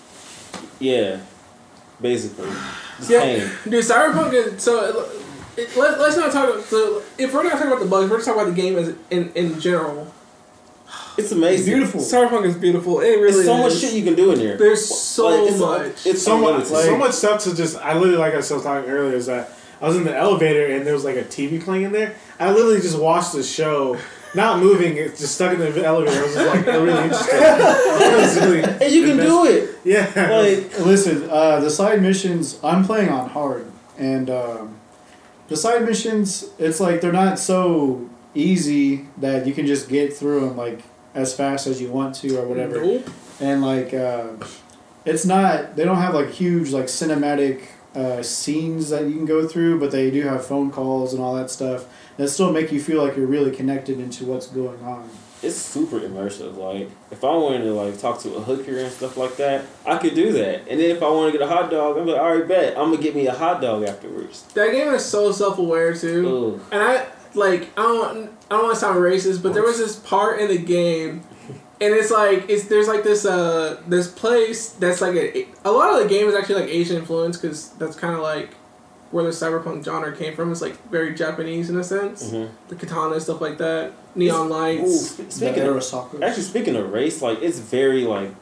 Speaker 4: Yeah, basically. Just
Speaker 2: Yeah,
Speaker 4: pain.
Speaker 2: dude, Cyberpunk is so. Let's not talk. So if we're not talking about the bugs, we're just talking about the game as in general.
Speaker 4: It's amazing.
Speaker 5: It's beautiful.
Speaker 2: Cyberpunk is beautiful. It really
Speaker 4: There's so
Speaker 2: is.
Speaker 4: much shit you can do in there.
Speaker 2: There's so
Speaker 4: Like,
Speaker 2: much.
Speaker 4: It's
Speaker 3: so much,
Speaker 4: unlimited.
Speaker 3: so much stuff to just. I literally, like I was talking earlier, is that I was in the elevator and there was like a TV playing in there. I literally just watched the show, not moving, it's just stuck in the elevator. I was just like really interested.
Speaker 4: And you can do it.
Speaker 3: Yeah,
Speaker 4: Like,
Speaker 5: Listen, the side missions, I'm playing on hard. And the side missions, it's like they're not so easy that you can just get through them like as fast as you want to or whatever.
Speaker 2: Nope.
Speaker 5: And like, it's not, they don't have like huge like cinematic scenes that you can go through, but they do have phone calls and all that stuff that still make you feel like you're really connected into what's going on.
Speaker 4: it's super immersive. Like, if I wanted to like talk to a hooker and stuff like that, I could do that. And then if I want to get a hot dog, I'm like, all right, bet I'm gonna get me a hot dog afterwards.
Speaker 2: That game is so self-aware too.
Speaker 4: Ugh.
Speaker 2: And I don't want to sound racist, but there was this part in the game, and it's like there's like this place that's like a lot of the game is actually like Asian influence because that's kind of like where the cyberpunk genre came from. It's like very Japanese in a sense, the katana stuff like that, neon lights.
Speaker 4: Speaking of race, like it's very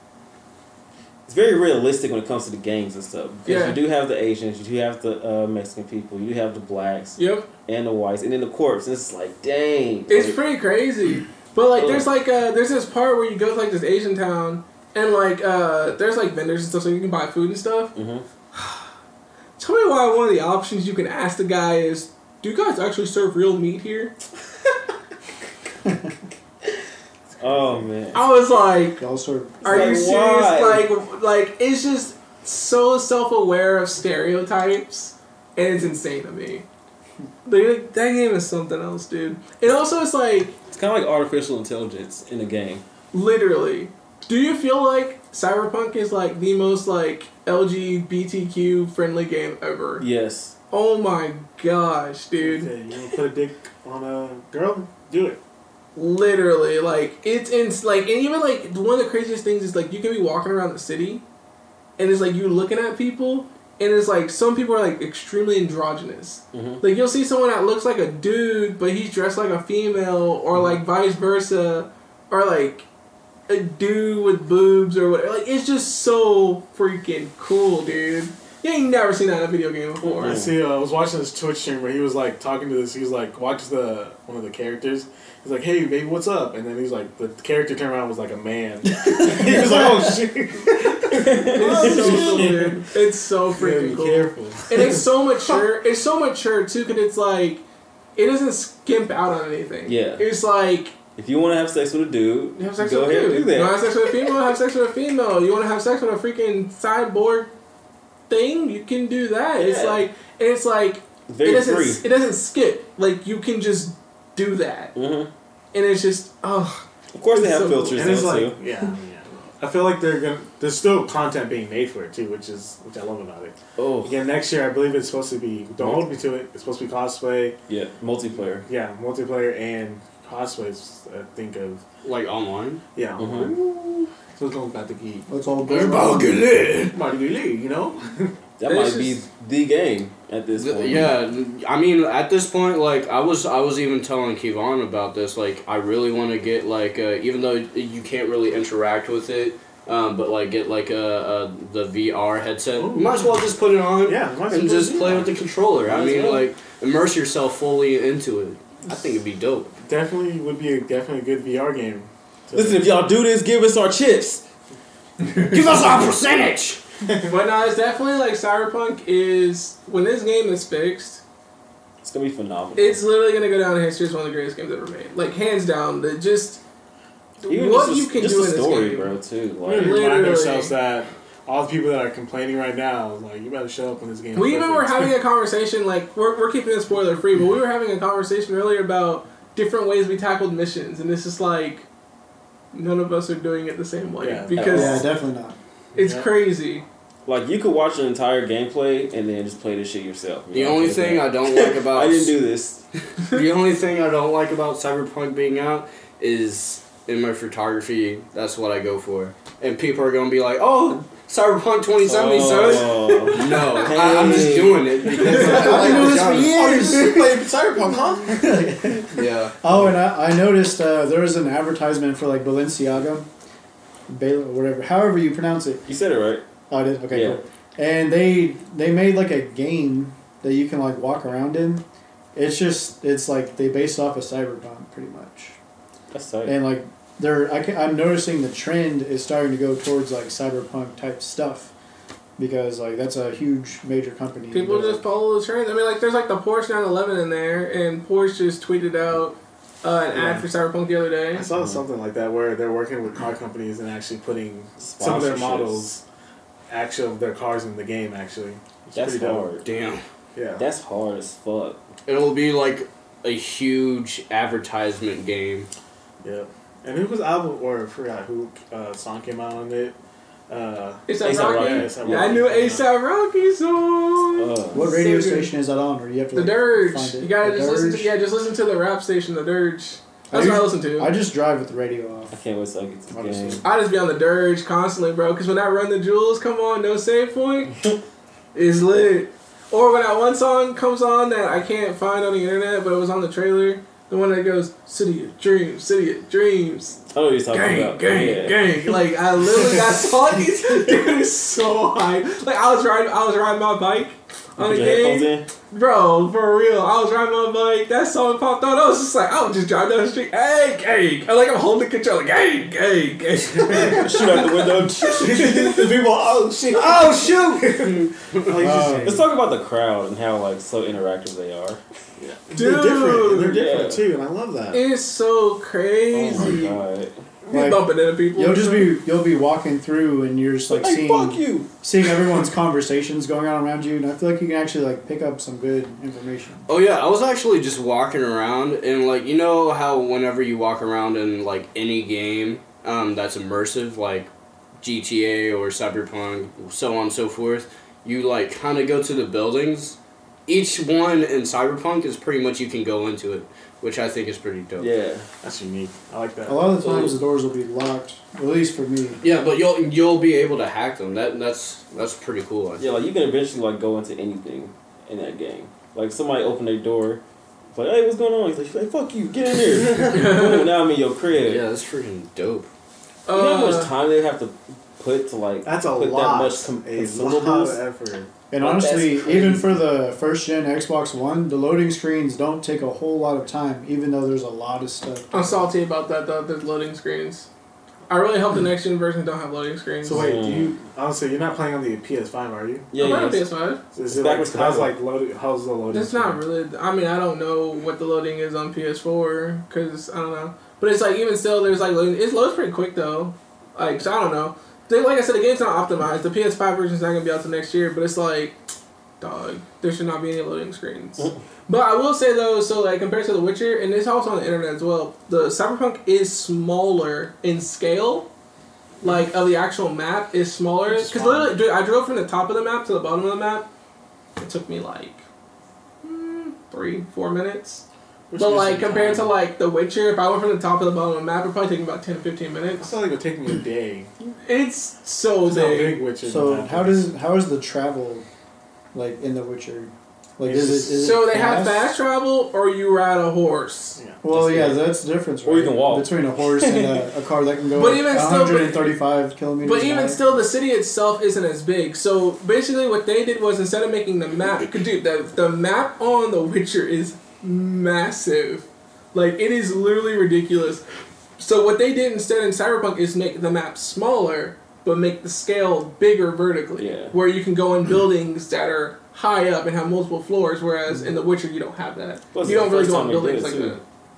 Speaker 4: realistic when it comes to the gangs and stuff. Because
Speaker 2: Yeah.
Speaker 4: you do have the Asians, you do have the Mexican people, you do have the blacks,
Speaker 2: Yep,
Speaker 4: and the whites, and then the corps. And it's like, dang.
Speaker 2: it's
Speaker 4: like,
Speaker 2: pretty crazy. But like,
Speaker 4: Ugh.
Speaker 2: there's this part where you go to like this Asian town, and like there's like vendors and stuff, so you can buy food and stuff.
Speaker 4: Mhm.
Speaker 2: Tell me why one of the options you can ask the guy is, do you guys actually serve real meat here?
Speaker 4: Oh man.
Speaker 2: I was like,
Speaker 5: Y'all sort
Speaker 2: are you
Speaker 4: Like,
Speaker 2: serious?
Speaker 4: why?
Speaker 2: Like it's just so self-aware of stereotypes, and it's insane to me. Like, that game is something else, dude. And also, it's like,
Speaker 4: It's kind of like artificial intelligence in a game.
Speaker 2: literally, do you feel like Cyberpunk is like the most like LGBTQ friendly game ever?
Speaker 4: Yes.
Speaker 2: Oh my gosh, dude.
Speaker 3: You want to put a dick on a girl? Do it.
Speaker 2: Literally, like it's like, and even like one of the craziest things is like you can be walking around the city, and it's like you looking at people, and it's like some people are like extremely androgynous.
Speaker 4: Mhm.
Speaker 2: Like you'll see someone that looks like a dude, but he's dressed like a female, or like vice versa, or like a dude with boobs or whatever. Like it's just so freaking cool, dude. You ain't never seen that in a video game before.
Speaker 3: I see. I was watching this Twitch stream where he was like talking to this. He was like, watch one of the characters. He's like, "Hey, baby, what's up?" And then he's like, the character turned around and was like a man. He was like, "Oh shit!"
Speaker 2: It's so cool, dude. It's so freaking
Speaker 3: Be
Speaker 2: cool.
Speaker 3: careful.
Speaker 2: And it's so mature. It's so mature too, because it's like it doesn't skimp out on anything.
Speaker 4: Yeah.
Speaker 2: It's like
Speaker 4: If you want to have sex with a dude,
Speaker 2: you have sex
Speaker 4: go
Speaker 2: with a
Speaker 4: ahead
Speaker 2: dude.
Speaker 4: and do
Speaker 2: You want to
Speaker 4: that.
Speaker 2: have sex with a female? Have sex with a female. You want to have sex with a freaking cyborg thing? You can do that. It's
Speaker 4: Yeah.
Speaker 2: like it
Speaker 4: Very
Speaker 2: doesn't
Speaker 4: free.
Speaker 2: it doesn't skip. Like you can just do that,
Speaker 4: Mm-hmm.
Speaker 2: and it's just oh.
Speaker 4: Of course, they
Speaker 2: It's
Speaker 4: have
Speaker 2: so
Speaker 4: filters
Speaker 3: And it's
Speaker 4: though
Speaker 3: like,
Speaker 4: too.
Speaker 3: yeah. I feel like there's still content being made for it too, which I love about it.
Speaker 4: Oh,
Speaker 3: Again, next year I believe it's supposed to be. Don't hold me to it. It's supposed to be cosplay.
Speaker 4: yeah, multiplayer.
Speaker 3: Yeah, multiplayer and cosplays. I think of
Speaker 6: like online.
Speaker 3: yeah.
Speaker 4: Mhm.
Speaker 3: So it's all about the geek.
Speaker 5: It's all
Speaker 3: It's
Speaker 5: good.
Speaker 3: about to get lit. About to get lit, you know.
Speaker 4: That
Speaker 2: It's
Speaker 4: might be
Speaker 2: just-
Speaker 4: the game at this point.
Speaker 6: Yeah, I mean, at this point, like I was even telling Kevon about this. Like, I really want to get like, even though you can't really interact with it, but like get like the VR headset. You might as well just put it on,
Speaker 3: Yeah, might as
Speaker 6: and
Speaker 3: well
Speaker 6: just
Speaker 3: do
Speaker 6: play
Speaker 3: that.
Speaker 6: with the controller. I
Speaker 3: Might as
Speaker 6: mean,
Speaker 3: well.
Speaker 6: like immerse yourself fully into it. I think it'd be dope.
Speaker 3: Definitely would be definitely a good VR game.
Speaker 4: Listen, if y'all do this, give us our chips.
Speaker 6: Give us our percentage.
Speaker 2: But no, it's definitely like Cyberpunk is when this game is fixed.
Speaker 4: It's gonna be phenomenal.
Speaker 2: It's literally gonna go down in history as one of the greatest games ever made. Like hands down, that just
Speaker 4: Even
Speaker 2: what
Speaker 4: just
Speaker 2: you can
Speaker 4: just
Speaker 2: do
Speaker 4: the
Speaker 2: in
Speaker 4: story,
Speaker 2: this game.
Speaker 4: bro. Too.
Speaker 3: We
Speaker 4: Like,
Speaker 3: remind
Speaker 2: Literally.
Speaker 3: ourselves that all the people that are complaining right now, like, you better show up in this game.
Speaker 2: We even were having a conversation, like, we're keeping it spoiler free, but we were having a conversation earlier about different ways we tackled missions, and it's just like, none of us are doing it the same way.
Speaker 3: Yeah.
Speaker 2: Because
Speaker 5: Yeah, definitely not.
Speaker 2: it's crazy.
Speaker 4: Like, you could watch an entire gameplay and then just play this shit yourself.
Speaker 6: The only thing I don't like about
Speaker 4: I didn't do this.
Speaker 6: The only thing I don't like about Cyberpunk being out is in my photography. That's what I go for, and people are gonna be like, "Oh, Cyberpunk 2070, son." No, I'm just doing it because I like the genre.
Speaker 3: you played Cyberpunk, huh?
Speaker 6: Yeah.
Speaker 5: Oh, and I noticed there was an advertisement for like Balenciaga, whatever, however you pronounce it.
Speaker 4: You said it right.
Speaker 5: Oh, I did? Okay,
Speaker 4: Yeah.
Speaker 5: cool. And they made like a game that you can like walk around in. It's like they based off of Cyberpunk pretty much.
Speaker 4: That's tight.
Speaker 5: And like I'm noticing the trend is starting to go towards like Cyberpunk type stuff. Because like that's a huge major company.
Speaker 2: People just follow the trend. I mean, like, there's like the Porsche 911 in there, and Porsche just tweeted out an ad for Cyberpunk the other day.
Speaker 3: I saw something like that where they're working with car companies and actually putting some of their
Speaker 4: Sponsorships.
Speaker 3: models, actual of their cars in the game. Actually, it's
Speaker 4: That's
Speaker 3: pretty dope.
Speaker 4: hard.
Speaker 6: Damn.
Speaker 3: Yeah,
Speaker 4: That's hard as fuck.
Speaker 6: It'll be like a huge advertisement game.
Speaker 3: yeah. And who was album or I forgot who song came out on it?
Speaker 2: It's
Speaker 4: A$AP
Speaker 2: Rocky.
Speaker 4: Rocky.
Speaker 3: A$AP
Speaker 2: Yeah, I knew
Speaker 3: Rocky.
Speaker 2: A$AP Rocky song.
Speaker 5: What radio
Speaker 2: So good.
Speaker 5: station is that on, or do you have to
Speaker 2: The
Speaker 5: like,
Speaker 2: Dirge.
Speaker 5: find it?
Speaker 2: You gotta
Speaker 5: The
Speaker 2: just listen to
Speaker 5: Dirge?
Speaker 2: just listen to the rap station, the Dirge.
Speaker 5: I
Speaker 2: That's what I
Speaker 5: used-
Speaker 2: listen to.
Speaker 5: I just drive with the radio off.
Speaker 4: I can't wait till I get to the game.
Speaker 5: Honestly.
Speaker 2: I just be on the Dirge constantly, bro. Because when that Run the Jewels come on, No Save Point, is lit. Or when that one song comes on that I can't find on the internet, but it was on the trailer, the one that goes City of Dreams, City of Dreams,
Speaker 4: I know what you're talking
Speaker 2: gang,
Speaker 4: about.
Speaker 2: gang,
Speaker 4: Yeah.
Speaker 2: gang. Like, I literally that song is dude, so high. Like, I was riding my bike on the
Speaker 4: Put your headphones
Speaker 2: game.
Speaker 4: in.
Speaker 2: Bro, for real, I was riding my bike. That song popped on. I was just like, I was just driving down the street. Hey, gang. I'm holding the controller. Gang, gang, gang.
Speaker 4: Shoot out the window.
Speaker 3: The people, oh shit,
Speaker 6: Oh shoot!
Speaker 4: Let's talk about the crowd and how like so interactive they are.
Speaker 3: they're different. They're
Speaker 2: Dude,
Speaker 3: different
Speaker 4: Yeah.
Speaker 3: too, and I love that.
Speaker 2: it's so
Speaker 4: Oh
Speaker 2: crazy.
Speaker 4: my god.
Speaker 2: You
Speaker 5: Like,
Speaker 2: bumping into people.
Speaker 5: You'll be walking through and you're just like
Speaker 4: Hey, fuck you.
Speaker 5: seeing everyone's conversations going on around you, and I feel like you can actually like pick up some good information.
Speaker 6: Oh yeah, I was actually just walking around and like you know how whenever you walk around in like any game that's immersive like GTA or Cyberpunk, so on and so forth, you like kind of go to the buildings. Each one in Cyberpunk is pretty much you can go into it, which I think is pretty dope.
Speaker 4: Yeah.
Speaker 3: That's unique. I like that.
Speaker 5: A lot of the times the doors will be locked, at least for me.
Speaker 6: Yeah, but you'll be able to hack them. That's pretty cool. I think.
Speaker 4: Yeah, like you can eventually like go into anything in that game. Like somebody open their door, it's like, hey, what's going on? He's like, hey, fuck you, get in there. Boom, now I'm in your crib.
Speaker 6: Yeah, that's freaking dope.
Speaker 4: You know how much time they have to put to like
Speaker 3: That's a
Speaker 4: put
Speaker 3: lot.
Speaker 4: that much
Speaker 3: A lot
Speaker 4: consumables?
Speaker 3: of effort.
Speaker 5: And
Speaker 4: Like,
Speaker 5: honestly,
Speaker 4: that's
Speaker 5: even
Speaker 4: crazy.
Speaker 5: for the first gen Xbox One, the loading screens don't take a whole lot of time, even though there's a lot of stuff.
Speaker 2: I'm salty about that though. There's loading screens. I really hope the next gen versions don't have loading screens.
Speaker 3: So wait, do you honestly you're not playing on the PS5, are you?
Speaker 4: Yeah,
Speaker 2: I'm
Speaker 4: yeah.
Speaker 2: on PS5.
Speaker 3: Is
Speaker 4: It's backwards
Speaker 3: how's
Speaker 4: compatible.
Speaker 3: how's the loading?
Speaker 2: It's not really. I mean, I don't know what the loading is on PS4 because I don't know. But it's like even still, there's like loading. It loads pretty quick though. Like, so I don't know. Like I said, the game's not optimized. The PS5 version's not gonna be out till next year. But it's like, dog, there should not be any loading screens. But I will say though, so like compared to The Witcher, and it's also on the internet as well, the Cyberpunk is smaller in scale. Like of the actual map is smaller.
Speaker 3: Which is
Speaker 2: Because
Speaker 3: fine.
Speaker 2: literally, dude, I drove from the top of the map to the bottom of the map. It took me like 3-4 minutes.
Speaker 3: Which
Speaker 2: But
Speaker 3: gives
Speaker 2: like
Speaker 3: you
Speaker 2: compared to
Speaker 3: time.
Speaker 2: like The Witcher, if I went from the top to the bottom of the map, it'd probably take me about 10-15
Speaker 3: I
Speaker 2: minutes.
Speaker 3: feel like it'll take me a day.
Speaker 2: It's so
Speaker 3: That's how
Speaker 2: big.
Speaker 3: big Witcher.
Speaker 5: So
Speaker 3: map
Speaker 5: how
Speaker 3: is.
Speaker 5: is the travel, like in The Witcher, like is
Speaker 2: So
Speaker 5: it
Speaker 2: they have fast travel, or you ride a horse.
Speaker 3: Yeah.
Speaker 5: Well,
Speaker 4: Just
Speaker 5: yeah,
Speaker 4: like-
Speaker 5: that's the difference.
Speaker 4: Or you
Speaker 5: right?
Speaker 4: can walk.
Speaker 5: Between a horse and a car that can go
Speaker 2: But even still-
Speaker 5: 135 kilometers.
Speaker 2: But
Speaker 5: an
Speaker 2: even
Speaker 5: hour.
Speaker 2: still, the city itself isn't as big. So basically, what they did was instead of making the map, dude, the map on The Witcher is massive. Like it is literally ridiculous. So what they did instead in Cyberpunk is make the map smaller, but make the scale bigger vertically.
Speaker 4: Yeah.
Speaker 2: Where you can go in buildings that are high up and have multiple floors, whereas in The Witcher you don't have that.
Speaker 4: Plus,
Speaker 2: You
Speaker 4: it's
Speaker 2: don't
Speaker 4: the
Speaker 2: really
Speaker 4: first
Speaker 2: go
Speaker 4: time
Speaker 2: in
Speaker 4: they did
Speaker 2: buildings
Speaker 4: it,
Speaker 2: like
Speaker 4: too.
Speaker 2: that.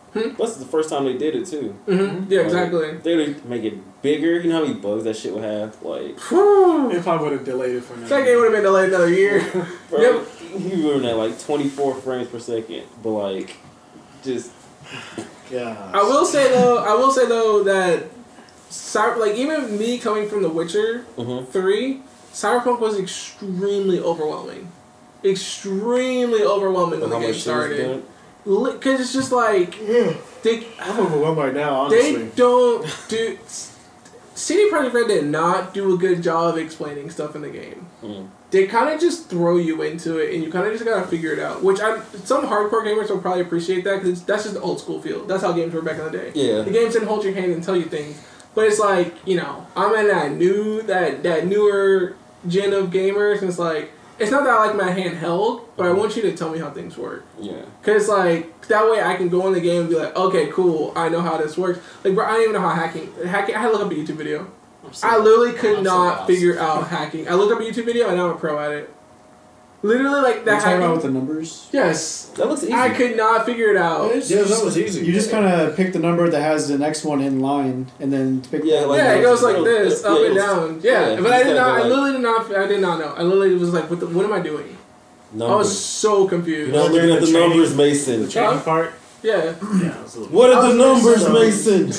Speaker 4: That's the first time they did it too.
Speaker 2: Mm-hmm. Yeah, exactly.
Speaker 4: They would make it bigger. You know how many bugs that shit would have? Like,
Speaker 2: Whew.
Speaker 3: If I would have delayed it for
Speaker 2: That
Speaker 3: another
Speaker 2: game would have been delayed another year.
Speaker 4: bro,
Speaker 2: Yep.
Speaker 4: you were at like 24 frames per second, but like, just
Speaker 3: Yeah.
Speaker 2: I will say though that like even me coming from The Witcher 3, Cyberpunk was extremely overwhelming. Extremely overwhelming when the
Speaker 4: how
Speaker 2: game
Speaker 4: much shit was
Speaker 2: started.
Speaker 4: done.
Speaker 2: Because it's just like
Speaker 3: I'm overwhelmed right now, honestly.
Speaker 2: they don't do. CD Projekt Red did not do a good job of explaining stuff in the game. They kind of just throw you into it, and you kind of just gotta figure it out. Which some hardcore gamers will probably appreciate that because that's just the old school feel. That's how games were back in the day.
Speaker 4: Yeah.
Speaker 2: The games didn't hold your hand and tell you things, but it's like I'm in that newer gen of gamers, and it's like it's not that I like my handheld, but I want you to tell me how things work.
Speaker 4: Yeah.
Speaker 2: Cause like that way I can go in the game and be like, okay, cool, I know how this works. Like, bro, I don't even know how hacking. I had to look up a YouTube video. I literally could not figure out hacking. I looked up a YouTube video and now I'm a pro at it. Literally, like that.
Speaker 5: You're talking
Speaker 2: hacking.
Speaker 5: about with the numbers?
Speaker 2: Yes.
Speaker 4: That looks easy.
Speaker 2: I could not figure it out.
Speaker 3: Yeah, that was easy.
Speaker 5: You just kind of pick the number that has the next one in line, and then pick
Speaker 4: Yeah,
Speaker 5: that
Speaker 4: like-
Speaker 2: Yeah, it goes like
Speaker 4: Yeah,
Speaker 2: this,
Speaker 4: yeah,
Speaker 2: up and
Speaker 4: it's-
Speaker 2: down. Yeah,
Speaker 4: yeah,
Speaker 2: but I
Speaker 4: you
Speaker 2: did
Speaker 4: gotta
Speaker 2: not.
Speaker 4: go
Speaker 2: I
Speaker 4: like-
Speaker 2: literally did not. I did not know. I literally was like, what am I doing?
Speaker 4: Numbers.
Speaker 2: I was so confused.
Speaker 4: You're not looking at the
Speaker 3: training-
Speaker 4: numbers, Mason.
Speaker 3: The training part.
Speaker 2: Yeah.
Speaker 3: Yeah. It was a little-
Speaker 4: What are the numbers,
Speaker 3: so-
Speaker 4: Mason?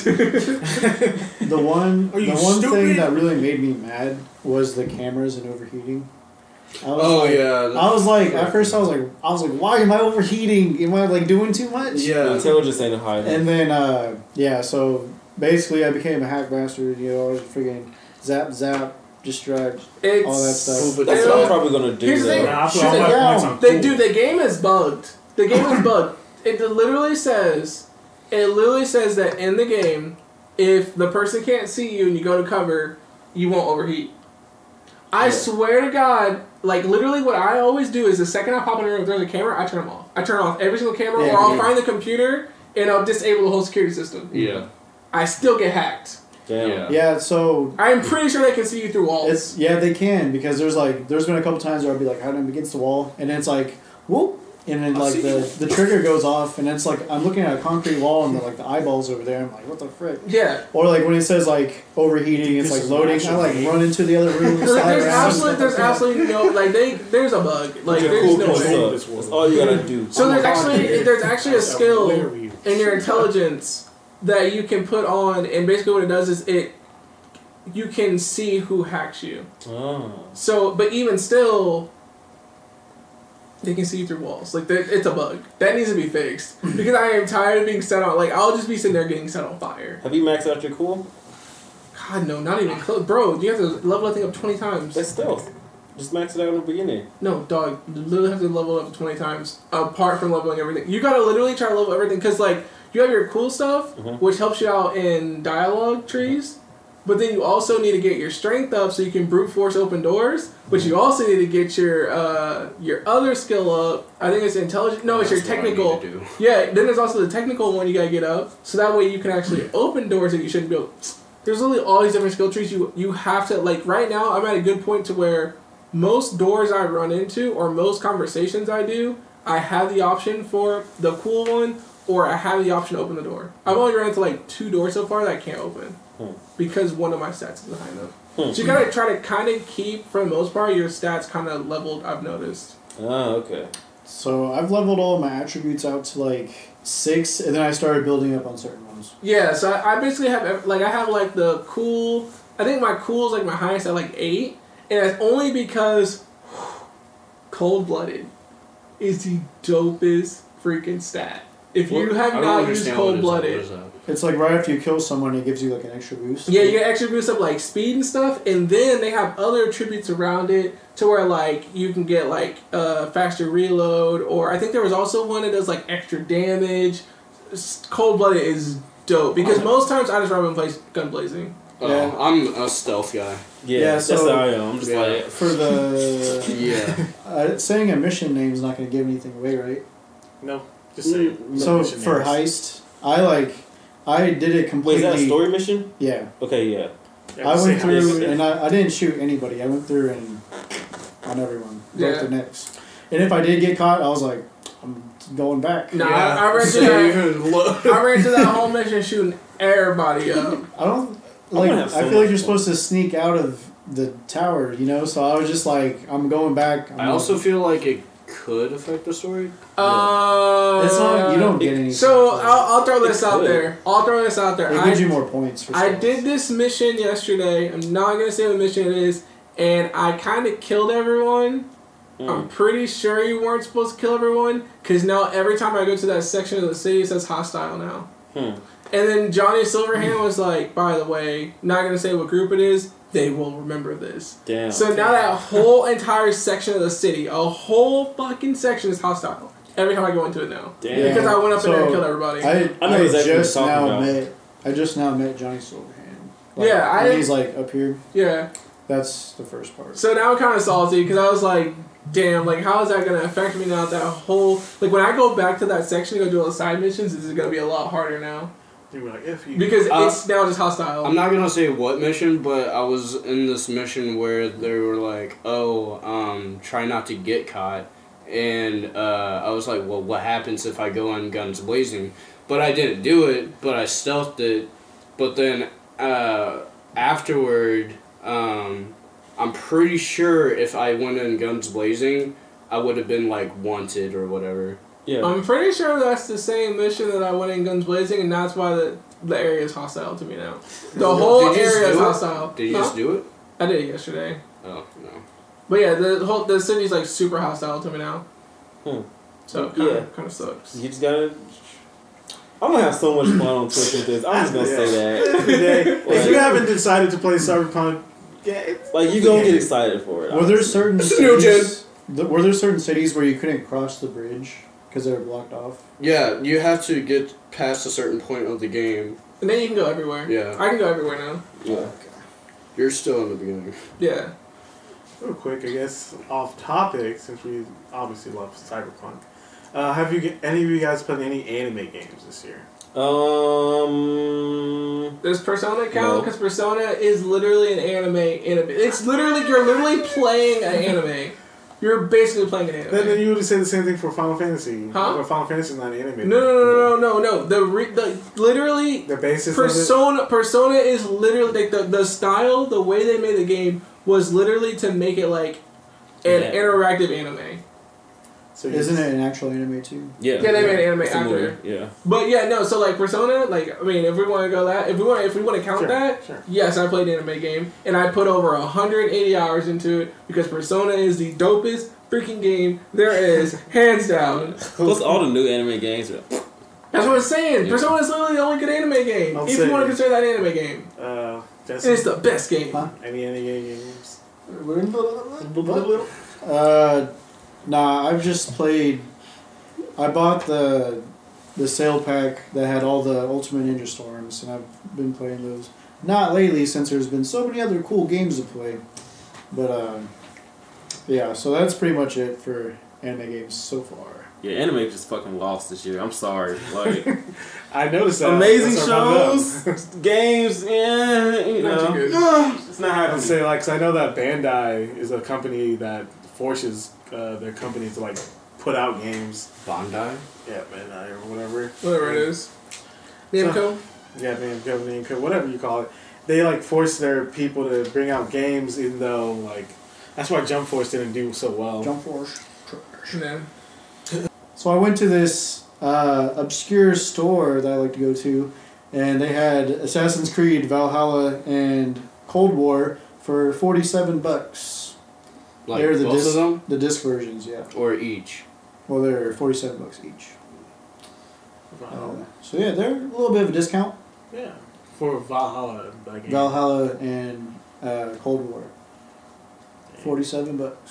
Speaker 5: The one
Speaker 3: Are you
Speaker 5: thing
Speaker 3: stupid?
Speaker 5: that really made me mad was the cameras and overheating. I was
Speaker 6: Oh
Speaker 5: like,
Speaker 6: yeah.
Speaker 5: I was like, at first I was like, why am I overheating? Am I like doing too much?
Speaker 4: The
Speaker 6: Yeah.
Speaker 4: intelligence ain't high.
Speaker 5: And then so basically I became a hack master. I was freaking zap, distract,
Speaker 2: It's
Speaker 5: all that stuff.
Speaker 6: But
Speaker 4: That's
Speaker 2: you
Speaker 4: what
Speaker 2: know,
Speaker 4: I'm probably gonna do.
Speaker 2: here's the thing.
Speaker 4: though.
Speaker 3: Nah, I put
Speaker 2: Shut
Speaker 3: all
Speaker 2: it
Speaker 3: my
Speaker 5: down.
Speaker 3: points on cool.
Speaker 2: Dude, the game is bugged. The game is bugged. It literally says that in the game, if the person can't see you and you go to cover, you won't overheat. I swear to God, like literally what I always do is the second I pop in a room, if there's a camera, I turn them off. I turn off every single camera,
Speaker 5: Yeah,
Speaker 2: or I'll
Speaker 5: yeah.
Speaker 2: find the computer and I'll disable the whole security system.
Speaker 6: Yeah.
Speaker 2: I still get hacked.
Speaker 4: Damn.
Speaker 6: Yeah.
Speaker 5: Yeah, so
Speaker 2: I'm pretty sure they can see you through walls.
Speaker 5: they can, because there's been a couple times where I'll be like hiding against the wall, and then it's like whoop, and then like the trigger goes off, and it's like I'm looking at a concrete wall and the eyeballs over there. I'm like, what the frick?
Speaker 2: Yeah.
Speaker 5: Or like when it says like overheating, it's like loading. I like run into the other room. slide around.
Speaker 2: There's absolutely no like there's a bug. Like
Speaker 4: Your
Speaker 2: there's
Speaker 4: cool
Speaker 2: no
Speaker 4: points
Speaker 2: way.
Speaker 4: up. That's all you gotta do.
Speaker 2: So there's actually a skill
Speaker 3: Where you?
Speaker 2: in your intelligence that you can put on, and basically what it does is you can see who hacks you.
Speaker 4: Oh.
Speaker 2: So, but even still, they can see you through walls. Like it's a bug that needs to be fixed because I am tired of being set on. Like I'll just be sitting there getting set on fire.
Speaker 4: Have you maxed out your cool?
Speaker 2: God no, not even close, bro. You have to level that thing up 20 times.
Speaker 4: That's stealth. Just max it out in the beginning.
Speaker 2: No, dog. You literally have to level it up to 20 times apart from leveling everything. You gotta literally try to level everything because like you have your cool stuff, which helps you out in dialogue trees. But then you also need to get your strength up so you can brute force open doors. But you also need to get your other skill up. I think it's intelligence. No, it's your
Speaker 6: That's what I need
Speaker 2: technical.
Speaker 6: to do.
Speaker 2: Yeah. Then there's also the technical one you gotta get up. So that way you can actually open doors that you shouldn't be able. There's literally all these different skill trees. You have to like right now. I'm at a good point to where most doors I run into or most conversations I do, I have the option for the cool one or I have the option to open the door. I've only run into like 2 doors so far that I can't open. Because one of my stats is behind them. So you gotta try to kind of keep, for the most part, your stats kind of leveled, I've noticed.
Speaker 4: Oh, okay.
Speaker 5: So I've leveled all my attributes out to like 6, and then I started building up on certain ones.
Speaker 2: Yeah, so I basically have, like, I have like the cool, I think my cool is like my highest at like 8. And that's only because Cold-Blooded is the dopest freaking stat. If you have
Speaker 6: I don't
Speaker 2: not used
Speaker 6: understand what
Speaker 2: Cold-Blooded.
Speaker 6: is that.
Speaker 5: It's like right after you kill someone, it gives you like an extra boost.
Speaker 2: Yeah, you get extra boost up like speed and stuff, and then they have other attributes around it to where like you can get like faster reload, or I think there was also one that does like extra damage. Cold-Blooded is dope because most times I just run and play gun blazing.
Speaker 5: Yeah.
Speaker 6: I'm a stealth guy.
Speaker 5: Yeah,
Speaker 4: that's
Speaker 5: so-
Speaker 4: how I am. I'm just
Speaker 6: Yeah.
Speaker 4: like
Speaker 5: For the
Speaker 6: Yeah.
Speaker 5: saying a mission name is not going to give anything away, right?
Speaker 3: No, just say it.
Speaker 5: So
Speaker 3: Mission
Speaker 5: for
Speaker 3: names.
Speaker 5: heist, I did it
Speaker 4: wait,
Speaker 5: completely.
Speaker 4: is that a story mission?
Speaker 5: Yeah,
Speaker 4: Okay, yeah.
Speaker 3: Yeah,
Speaker 5: I
Speaker 3: just
Speaker 5: went
Speaker 3: say how you
Speaker 5: through
Speaker 3: did it.
Speaker 5: and I didn't shoot anybody. I went through and on everyone, broke
Speaker 2: Yeah.
Speaker 5: their necks. And if I did get caught, I was like, I'm going back.
Speaker 2: Nah,
Speaker 6: Yeah.
Speaker 2: I ran to that. I ran to that whole mission shooting everybody up.
Speaker 5: I don't
Speaker 4: I'm
Speaker 5: like.
Speaker 4: gonna have so
Speaker 5: I feel
Speaker 4: much
Speaker 5: like you're
Speaker 4: fun.
Speaker 5: supposed to sneak out of the tower, you know. So I was just like, I'm going back.
Speaker 6: I also feel like it could affect the story.
Speaker 5: it's not. You don't get any.
Speaker 2: So I'll throw this
Speaker 4: It
Speaker 2: out
Speaker 4: could.
Speaker 2: there. I'll throw this out there.
Speaker 5: It gives you more points. For
Speaker 2: I
Speaker 5: stuff.
Speaker 2: did this mission yesterday. I'm not gonna say what mission it is, and I kind of killed everyone. I'm pretty sure you weren't supposed to kill everyone, because now every time I go to that section of the city, it says hostile now. And then Johnny Silverhand was like, by the way, not gonna say what group it is, they will remember this.
Speaker 4: Damn.
Speaker 2: So now that whole entire section of the city, a whole fucking section is hostile. Every time I go into it now.
Speaker 4: Damn.
Speaker 2: Because I went up in there and
Speaker 5: So,
Speaker 2: killed everybody.
Speaker 4: I know exactly what you're
Speaker 5: just
Speaker 4: talking
Speaker 5: now
Speaker 4: about.
Speaker 5: I just now met Johnny Silverhand.
Speaker 2: Yeah,
Speaker 5: when he's like up here.
Speaker 2: Yeah.
Speaker 5: That's the first part.
Speaker 2: So now I'm kind of salty because I was like, damn, like how is that going to affect me now? That whole, like when I go back to that section to go do all the side missions, this is going to be a lot harder now.
Speaker 3: You were like, if you.
Speaker 2: Because it's now just hostile.
Speaker 6: I'm not gonna say what mission, but I was in this mission where they were like, try not to get caught. And I was like, well, what happens if I go on guns blazing? But I didn't do it, but I stealthed it. But then afterward, I'm pretty sure if I went in guns blazing, I would have been like wanted or whatever.
Speaker 4: Yeah.
Speaker 2: I'm pretty sure that's the same mission that I went in guns blazing, and that's why the area is hostile to me now. The whole
Speaker 6: Did you just
Speaker 2: area is
Speaker 6: do it?
Speaker 2: hostile.
Speaker 6: Did you
Speaker 2: Huh?
Speaker 6: just do it?
Speaker 2: I did it yesterday.
Speaker 6: Oh, no.
Speaker 2: But yeah, the city's like super hostile to me now. So it
Speaker 4: Yeah.
Speaker 2: kind of sucks.
Speaker 4: You just gotta. I'm gonna have so much fun on Twitch with this. I'm just gonna say that.
Speaker 3: Every day. If you haven't decided to play Cyberpunk, yeah, it's
Speaker 4: Like you gonna get excited for it.
Speaker 5: Were there certain
Speaker 6: It's a new
Speaker 5: cities? Were there certain cities where you couldn't cross the bridge because they were blocked off?
Speaker 6: Yeah, you have to get past a certain point of the game.
Speaker 2: And then you can go everywhere.
Speaker 6: Yeah.
Speaker 2: I can go everywhere now.
Speaker 4: Yeah.
Speaker 6: You're still in the beginning.
Speaker 2: Yeah.
Speaker 3: real quick, I guess, off topic, since we obviously love Cyberpunk. Have you any of you guys played any anime games this year?
Speaker 2: Does Persona count?
Speaker 4: No.
Speaker 2: Because Persona is literally an anime. It's literally, you're literally playing an anime. You're basically playing an anime.
Speaker 3: Then you would say the same thing for Final Fantasy.
Speaker 2: Huh?
Speaker 3: Or Final Fantasy is not an anime.
Speaker 2: No. Literally,
Speaker 3: The basis
Speaker 2: Persona is literally like the style, the way they made the game was literally to make it like an
Speaker 4: Yeah.
Speaker 2: interactive anime.
Speaker 3: So
Speaker 5: Isn't it an actual anime too?
Speaker 4: Yeah.
Speaker 2: Yeah, they made an anime
Speaker 4: It's a
Speaker 2: after.
Speaker 4: movie, yeah.
Speaker 2: But yeah, no. So like Persona, like I mean, if we want to go that, if we want to count
Speaker 3: Sure,
Speaker 2: that,
Speaker 3: sure.
Speaker 2: yes, I played an anime game, and I put over 180 hours into it because Persona is the dopest freaking game there is, hands down.
Speaker 4: Plus all the new anime games are.
Speaker 2: That's what I'm saying.
Speaker 4: Yeah.
Speaker 2: Persona is literally the only good anime game.
Speaker 3: I'll
Speaker 2: If
Speaker 3: say-
Speaker 2: you want to consider that anime game,
Speaker 3: Jesse,
Speaker 2: it's the best game.
Speaker 5: Huh?
Speaker 3: any anime games?
Speaker 5: Nah, I've just played. I bought the sale pack that had all the Ultimate Ninja Storms, and I've been playing those. Not lately, since there's been so many other cool games to play. But yeah, so that's pretty much it for anime games so far.
Speaker 4: Yeah, anime just fucking lost this year. I'm sorry. Like
Speaker 3: I noticed that.
Speaker 4: amazing
Speaker 3: That's why I brought it
Speaker 4: shows,
Speaker 3: up.
Speaker 4: games, yeah, you
Speaker 2: Not
Speaker 4: know,
Speaker 2: too good.
Speaker 4: it's not
Speaker 3: I'd
Speaker 4: happening.
Speaker 3: say, like, 'cause I know that Bandai is a company that forces their company to, like, put out games.
Speaker 6: Bandai?
Speaker 3: Yeah, Bandai or whatever.
Speaker 2: Whatever it is. Namco.
Speaker 3: Yeah, Namco, whatever you call it. They, like, force their people to bring out games, even though, like, that's why Jump Force didn't do so well.
Speaker 5: Jump Force.
Speaker 2: Yeah.
Speaker 5: So I went to this obscure store that I like to go to, and they had Assassin's Creed, Valhalla, and Cold War for $47.
Speaker 6: Like
Speaker 5: They're the
Speaker 6: both of them?
Speaker 5: The disc versions, yeah.
Speaker 6: Or each?
Speaker 5: Well, they're $47 each. So yeah, they're a little bit of a discount.
Speaker 3: Yeah, for Valhalla, that game.
Speaker 5: Valhalla and Cold War. $47.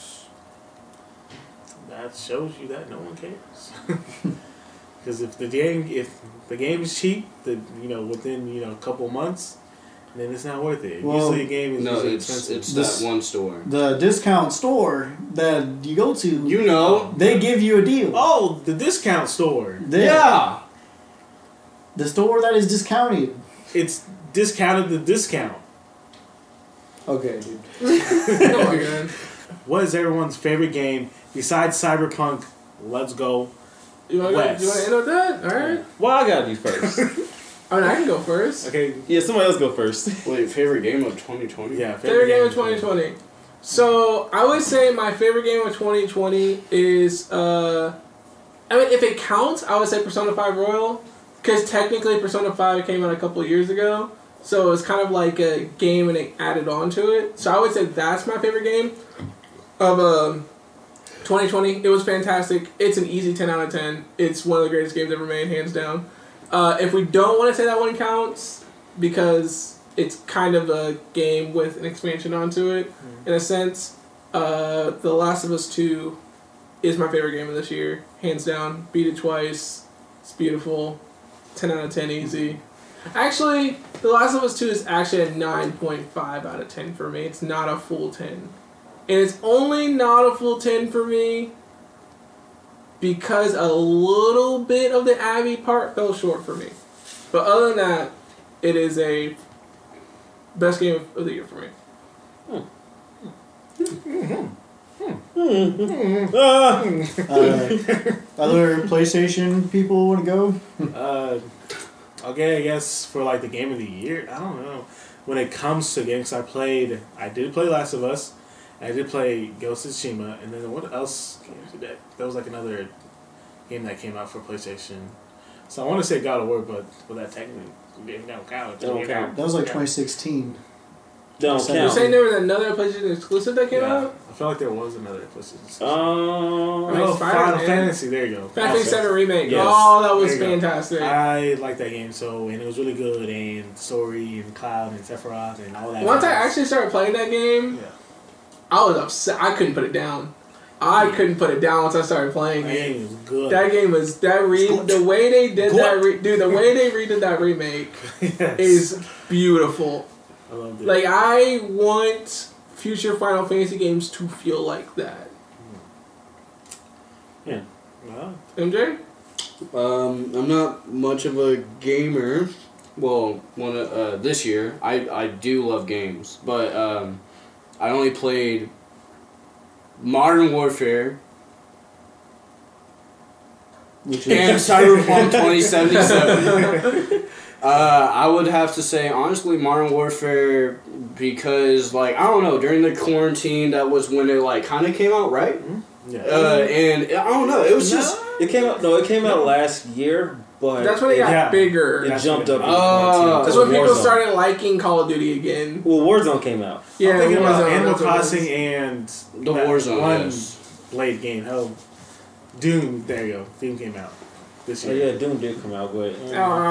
Speaker 3: That shows you that no one cares. Because if the game is cheap, within a couple months, then it's not worth it.
Speaker 5: Well,
Speaker 3: usually a game is
Speaker 6: No,
Speaker 3: usually
Speaker 6: it's
Speaker 3: expensive.
Speaker 5: This-
Speaker 6: that one store.
Speaker 5: The discount store that you go to,
Speaker 6: You know.
Speaker 5: they give you a deal.
Speaker 3: Oh, the discount store.
Speaker 6: Yeah!
Speaker 5: The store that is discounted.
Speaker 3: It's discounted the discount.
Speaker 5: Okay, dude.
Speaker 2: Oh my god.
Speaker 3: What is everyone's favorite game besides Cyberpunk? Let's go.
Speaker 2: You want to end with that? All right.
Speaker 4: Well, I gotta be first.
Speaker 2: I mean, I can go first.
Speaker 3: Okay.
Speaker 4: Yeah, somebody else go first.
Speaker 6: Wait, favorite game of 2020?
Speaker 3: Yeah.
Speaker 2: Favorite game of 2020. So I would say my favorite game of 2020 is I mean, if it counts, I would say Persona 5 Royal, because technically Persona 5 came out a couple of years ago, so it was kind of like a game and it added on to it. So I would say that's my favorite game of 2020. It was fantastic. It's an easy 10 out of 10. It's one of the greatest games ever made, hands down. If we don't want to say that one counts, because it's kind of a game with an expansion onto it, in a sense, The Last of Us 2 is my favorite game of this year, hands down. Beat it twice. It's beautiful. 10 out of 10 easy. Actually, The Last of Us 2 is actually a 9.5 out of 10 for me. It's not a full 10. And it's only not a full 10 for me because a little bit of the Abby part fell short for me. But other than that, it is a best game of the year for me.
Speaker 5: Other PlayStation people want to go?
Speaker 3: Okay, I guess for like the game of the year, I don't know. When it comes to games, I did play Last of Us, I did play Ghost of Tsushima, and then what else came to that? There was like another game that came out for PlayStation. So I want to say God of War, but that technically don't count.
Speaker 4: Don't count.
Speaker 5: That was like 2016.
Speaker 4: Don't
Speaker 5: So
Speaker 2: You're
Speaker 4: count.
Speaker 2: saying there was another PlayStation exclusive that came out?
Speaker 3: I feel like there was another PlayStation.
Speaker 2: I mean,
Speaker 3: Oh,
Speaker 2: Spider-Man.
Speaker 3: Final Fantasy. There you go.
Speaker 2: Final Fantasy 7 Remake.
Speaker 3: Yes.
Speaker 2: Oh, that was
Speaker 3: There you go.
Speaker 2: fantastic.
Speaker 3: I like that game and it was really good, and the story and Cloud and Sephiroth and all that.
Speaker 2: Once I actually started playing that game,
Speaker 3: yeah,
Speaker 2: I was upset. I couldn't put it down. I couldn't put it down once I started playing
Speaker 3: that
Speaker 2: it.
Speaker 3: game was good.
Speaker 2: That game was the way they did that. Dude, the way they redid that remake
Speaker 3: Yes.
Speaker 2: is beautiful.
Speaker 3: I loved it.
Speaker 2: Like, I want future Final Fantasy games to feel like that.
Speaker 3: Yeah. Well,
Speaker 2: MJ?
Speaker 6: I'm not much of a gamer. Well, this year I do love games, but I only played Modern Warfare
Speaker 5: Which
Speaker 6: and
Speaker 5: is
Speaker 6: Cyberpunk 2077. I would have to say, honestly, Modern Warfare, because, like, I don't know, during the quarantine, that was when it, like, kind of came out, right?
Speaker 3: yeah.
Speaker 6: And I don't know, it was just...
Speaker 4: It came out. No, it came out last year, but
Speaker 2: That's when it got
Speaker 3: Yeah.
Speaker 2: bigger.
Speaker 4: it jumped up. in
Speaker 6: Oh.
Speaker 4: quarantine.
Speaker 2: That's when people
Speaker 4: Warzone.
Speaker 2: started liking Call of Duty again.
Speaker 4: Well, Warzone came out.
Speaker 2: Yeah,
Speaker 3: I'm thinking about
Speaker 2: Warzone,
Speaker 3: Animal
Speaker 2: that's what it was.
Speaker 3: Crossing and
Speaker 6: The
Speaker 3: that
Speaker 6: Warzone,
Speaker 3: one
Speaker 6: yes.
Speaker 3: Blade game. Hell, Doom. There you go. Doom came out this
Speaker 4: Oh
Speaker 3: year.
Speaker 4: yeah, Doom did come out, but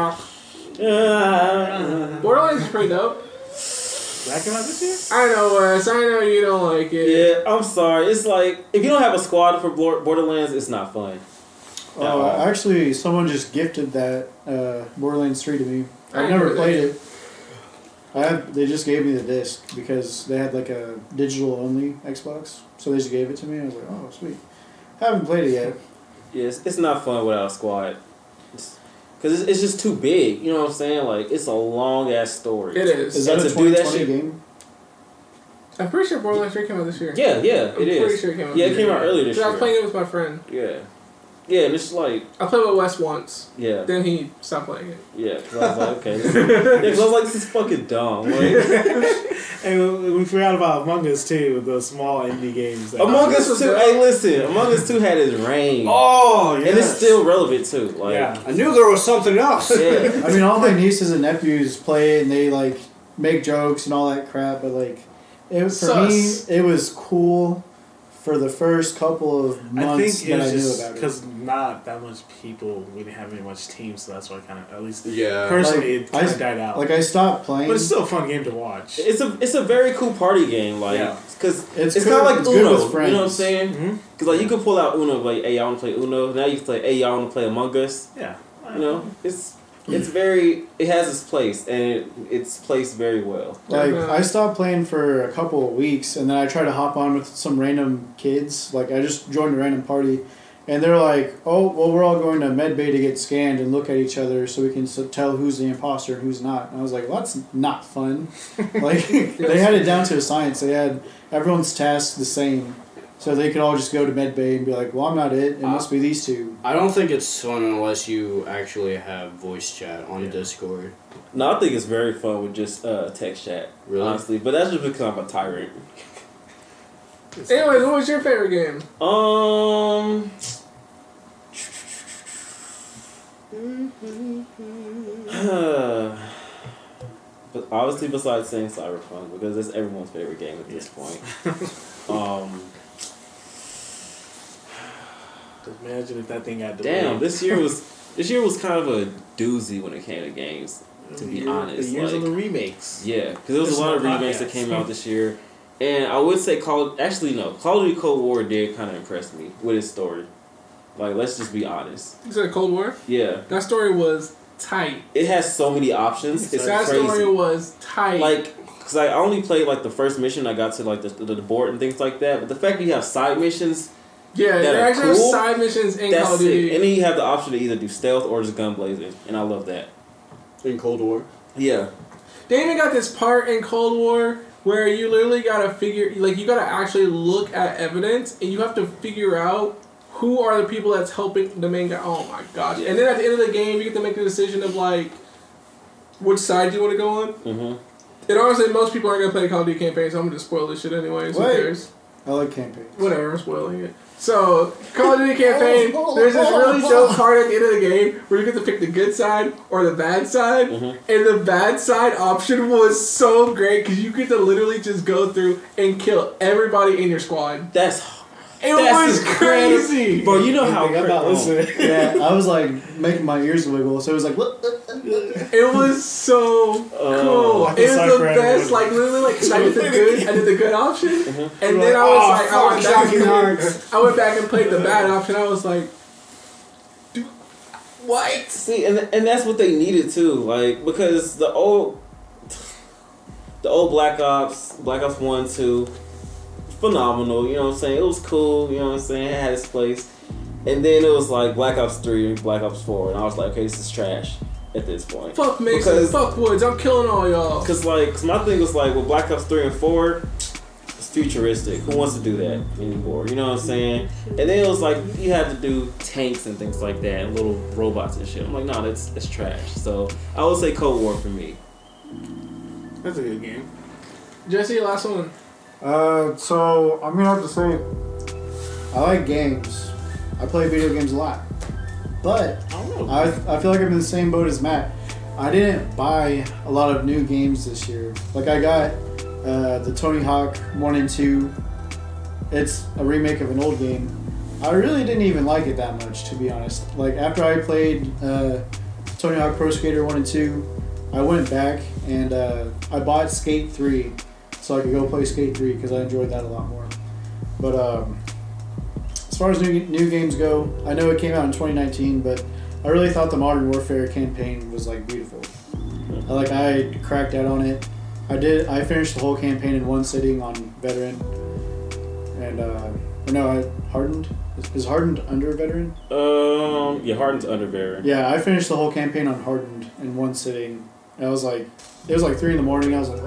Speaker 2: Borderlands is pretty dope.
Speaker 3: Did that come out this year?
Speaker 2: I know, Wes. I know you don't like it.
Speaker 4: yeah, I'm sorry. It's like if you don't have a squad for Borderlands, it's not fun.
Speaker 5: actually, someone just gifted that Borderlands 3 to me.
Speaker 2: I
Speaker 5: I've never
Speaker 2: remember
Speaker 5: played
Speaker 2: that.
Speaker 5: it. They just gave me the disc because they had like a digital only Xbox, so they just gave it to me. I was like, oh sweet. Haven't played it yet.
Speaker 4: Yeah, it's not fun without a squad. Because it's just too big. You know what I'm saying? Like, it's a long ass story.
Speaker 2: It is.
Speaker 5: Is that
Speaker 4: And
Speaker 5: a
Speaker 4: to do that
Speaker 5: 2020
Speaker 4: shit-
Speaker 5: game?
Speaker 2: I'm pretty sure Borderlands 3 came out this year.
Speaker 4: Yeah,
Speaker 2: I'm
Speaker 4: it
Speaker 2: pretty
Speaker 4: is.
Speaker 2: sure it came out
Speaker 4: Yeah,
Speaker 2: this
Speaker 4: it came
Speaker 2: year.
Speaker 4: out earlier this
Speaker 2: 'Cause I
Speaker 4: year.
Speaker 2: was playing it with my friend.
Speaker 4: Yeah. Yeah, and it's like,
Speaker 2: I played with Wes once.
Speaker 4: yeah.
Speaker 2: Then he stopped playing it.
Speaker 4: Yeah, because I was like, okay. Yeah, 'cause I was like, this is fucking dumb. Like,
Speaker 3: And we forgot about Among Us too, the small indie games. That
Speaker 4: Among
Speaker 2: Us
Speaker 4: Us
Speaker 2: was
Speaker 4: 2,
Speaker 2: good.
Speaker 4: hey, listen, Among Us 2 had its reign.
Speaker 3: Oh, yes.
Speaker 4: And it's still relevant, too. Like,
Speaker 3: Yeah.
Speaker 6: I knew there was something else.
Speaker 4: yeah.
Speaker 5: I mean, all my nieces and nephews play it and they like make jokes and all that crap, but like, for
Speaker 2: Sus.
Speaker 5: me, it was cool for the first couple of
Speaker 3: I
Speaker 5: months
Speaker 3: think it
Speaker 5: that I
Speaker 3: was
Speaker 5: knew
Speaker 3: just
Speaker 5: about it.
Speaker 3: because not that much people, we didn't have very much teams, so that's why kind of, at least
Speaker 6: Yeah.
Speaker 3: personally,
Speaker 5: Like,
Speaker 3: it kind
Speaker 5: I-
Speaker 3: of died out.
Speaker 5: Like I stopped playing.
Speaker 3: But it's still a fun game to watch.
Speaker 4: It's a very cool party game, like,
Speaker 3: Yeah.
Speaker 4: because
Speaker 5: It's
Speaker 4: it's
Speaker 5: good-
Speaker 4: kind of like
Speaker 5: it's good
Speaker 4: Uno,
Speaker 5: with
Speaker 4: you know what I'm
Speaker 5: friends.
Speaker 4: saying?
Speaker 3: Mm-hmm.
Speaker 4: Because, like, you can pull out Uno, like, hey, y'all want to play Uno? Now you can play, hey, y'all want to play Among Us?
Speaker 3: Yeah.
Speaker 4: You know? It has its place, and it's placed very well.
Speaker 5: Like
Speaker 2: Yeah.
Speaker 5: I stopped playing for a couple of weeks, and then I tried to hop on with some random kids. Like I just joined a random party, and they're like, "Oh, well, we're all going to medbay to get scanned and look at each other so we can tell who's the imposter and who's not." And I was like, "Well, that's not fun." Like they had it down to a science. They had everyone's tasks the same, So they could all just go to medbay and be like, well, I'm not it. It must be these two.
Speaker 6: I don't think it's fun unless you actually have voice chat on Discord.
Speaker 4: No, I think it's very fun with just text chat.
Speaker 6: Really?
Speaker 4: Honestly, but that's just because I'm a tyrant.
Speaker 2: Anyways, what was your favorite game?
Speaker 4: But obviously, besides saying Cyberpunk, because it's everyone's favorite game at this point.
Speaker 3: Just imagine if that thing got delayed.
Speaker 4: Damn, this year was kind of a doozy when it came to games. To be honest,
Speaker 3: the years
Speaker 4: like,
Speaker 3: of the remakes.
Speaker 4: yeah, because there was
Speaker 3: This
Speaker 4: a lot
Speaker 3: is
Speaker 4: of
Speaker 3: my
Speaker 4: remakes
Speaker 3: podcast.
Speaker 4: that came out this year, and I would say Call of Duty Cold War did kind of impress me with its story. Like, let's just be honest.
Speaker 2: You said Cold War?
Speaker 4: Yeah,
Speaker 2: That story was tight.
Speaker 4: it has so many options. It's
Speaker 2: That
Speaker 4: crazy.
Speaker 2: story was tight.
Speaker 4: Like, because I only played like the first mission, I got to like the board and things like that. But the fact that you have side missions,
Speaker 2: yeah,
Speaker 4: that
Speaker 2: they
Speaker 4: are
Speaker 2: actually
Speaker 4: cool,
Speaker 2: have side missions in Call
Speaker 4: that's
Speaker 2: of Duty.
Speaker 4: sick. And then you have the option to either do stealth or just gun blazing, and I love that.
Speaker 6: In Cold War?
Speaker 4: Yeah.
Speaker 2: They even got this part in Cold War where you literally gotta you gotta actually look at evidence and you have to figure out who are the people that's helping the main guy. Oh my gosh.
Speaker 4: Yeah.
Speaker 2: And then at the end of the game, you get to make the decision of like, which side you want to go on.
Speaker 4: Mm-hmm.
Speaker 2: And honestly, most people aren't gonna play the Call of Duty campaign, so I'm gonna just spoil this shit anyways. Who
Speaker 5: Wait.
Speaker 2: cares?
Speaker 5: I like campaigns.
Speaker 2: Whatever, I'm spoiling it. So, Call of Duty campaign, there's this really dope part at the end of the game where you get to pick the good side or the bad side.
Speaker 4: Mhm.
Speaker 2: And the bad side option was so great because you get to literally just go through and kill everybody in your squad.
Speaker 4: That's
Speaker 2: It was crazy!
Speaker 4: Bro, you know how
Speaker 5: I'm about
Speaker 4: crazy.
Speaker 5: yeah, I was like making my ears wiggle, so it was like, what?
Speaker 2: It was so cool.
Speaker 3: like
Speaker 2: It
Speaker 3: the
Speaker 2: was the
Speaker 3: Cypher
Speaker 2: best,
Speaker 3: was-
Speaker 2: like literally, like 'cause I did the good option, and then I
Speaker 3: "Oh,
Speaker 2: was like, I went back
Speaker 5: Shocking
Speaker 2: and
Speaker 5: Hearts.
Speaker 2: I went back and played the bad option. I was like, dude, what?
Speaker 4: See, and that's what they needed too, like, because the old Black Ops 1, 2, phenomenal, you know what I'm saying? It was cool, you know what I'm saying? It had its place. And then it was like Black Ops 3, Black Ops 4, and I was like, okay, this is trash at this point.
Speaker 2: Fuck Mason,
Speaker 4: Because-
Speaker 2: fuck Woods, I'm killing all y'all.
Speaker 4: Cause my thing was like, with Black Ops 3 and 4, it's futuristic. Who wants to do that anymore? You know what I'm saying? And then it was like, you had to do tanks and things like that, and little robots and shit. I'm like, no, that's trash. So I would say Cold War for me.
Speaker 3: That's a good game.
Speaker 2: Jesse, last one.
Speaker 5: So I'm gonna have to say, I like games. I play video games a lot, but
Speaker 3: I don't know.
Speaker 5: I feel like I'm in the same boat as Matt. I didn't buy a lot of new games this year. Like I got the Tony Hawk 1 and 2. It's a remake of an old game. I really didn't even like it that much, to be honest. Like after I played Tony Hawk Pro Skater 1 and 2, I went back and I bought Skate 3 so I could go play Skate 3 because I enjoyed that a lot more. But as far as new games go, I know it came out in 2019, but I really thought the Modern Warfare campaign was like beautiful. I cracked out on it. I finished the whole campaign in one sitting on Veteran, and Hardened. Is Hardened under Veteran?
Speaker 4: Yeah, Harden's under Veteran.
Speaker 5: Yeah, I finished the whole campaign on Hardened in one sitting. And I was like, it was like 3 a.m. I was like,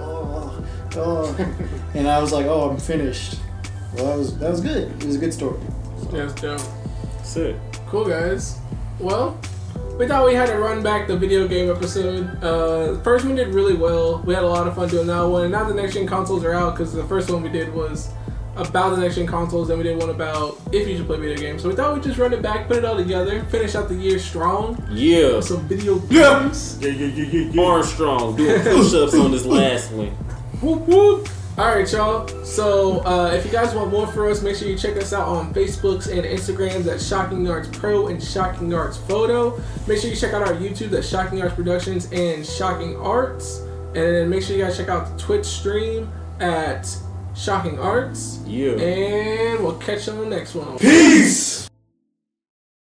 Speaker 5: oh, and I was like, oh, I'm finished. Well, that was good. It was a good story.
Speaker 2: That's dope.
Speaker 4: Sick.
Speaker 2: Cool, guys. Well, we thought we had to run back the video game episode. First one did really well. We had a lot of fun doing that one. Now the next gen consoles are out because the first one we did was about the next gen consoles, and we did one about if you should play video games. So we thought we'd just run it back, put it all together, finish out the year strong
Speaker 4: Yeah.
Speaker 2: with some video games.
Speaker 3: Yeah.
Speaker 4: Armstrong doing push-ups on this last one.
Speaker 2: Whoop whoop. Alright, y'all. So, if you guys want more for us, make sure you check us out on Facebooks and Instagrams at Shocking Yards Pro and Shocking Yards Photo. Make sure you check out our YouTube at Shocking Yards Productions and Shocking Arts. And then make sure you guys check out the Twitch stream at Shocking Arts.
Speaker 4: Yeah.
Speaker 2: And we'll catch you on the next one.
Speaker 3: Peace!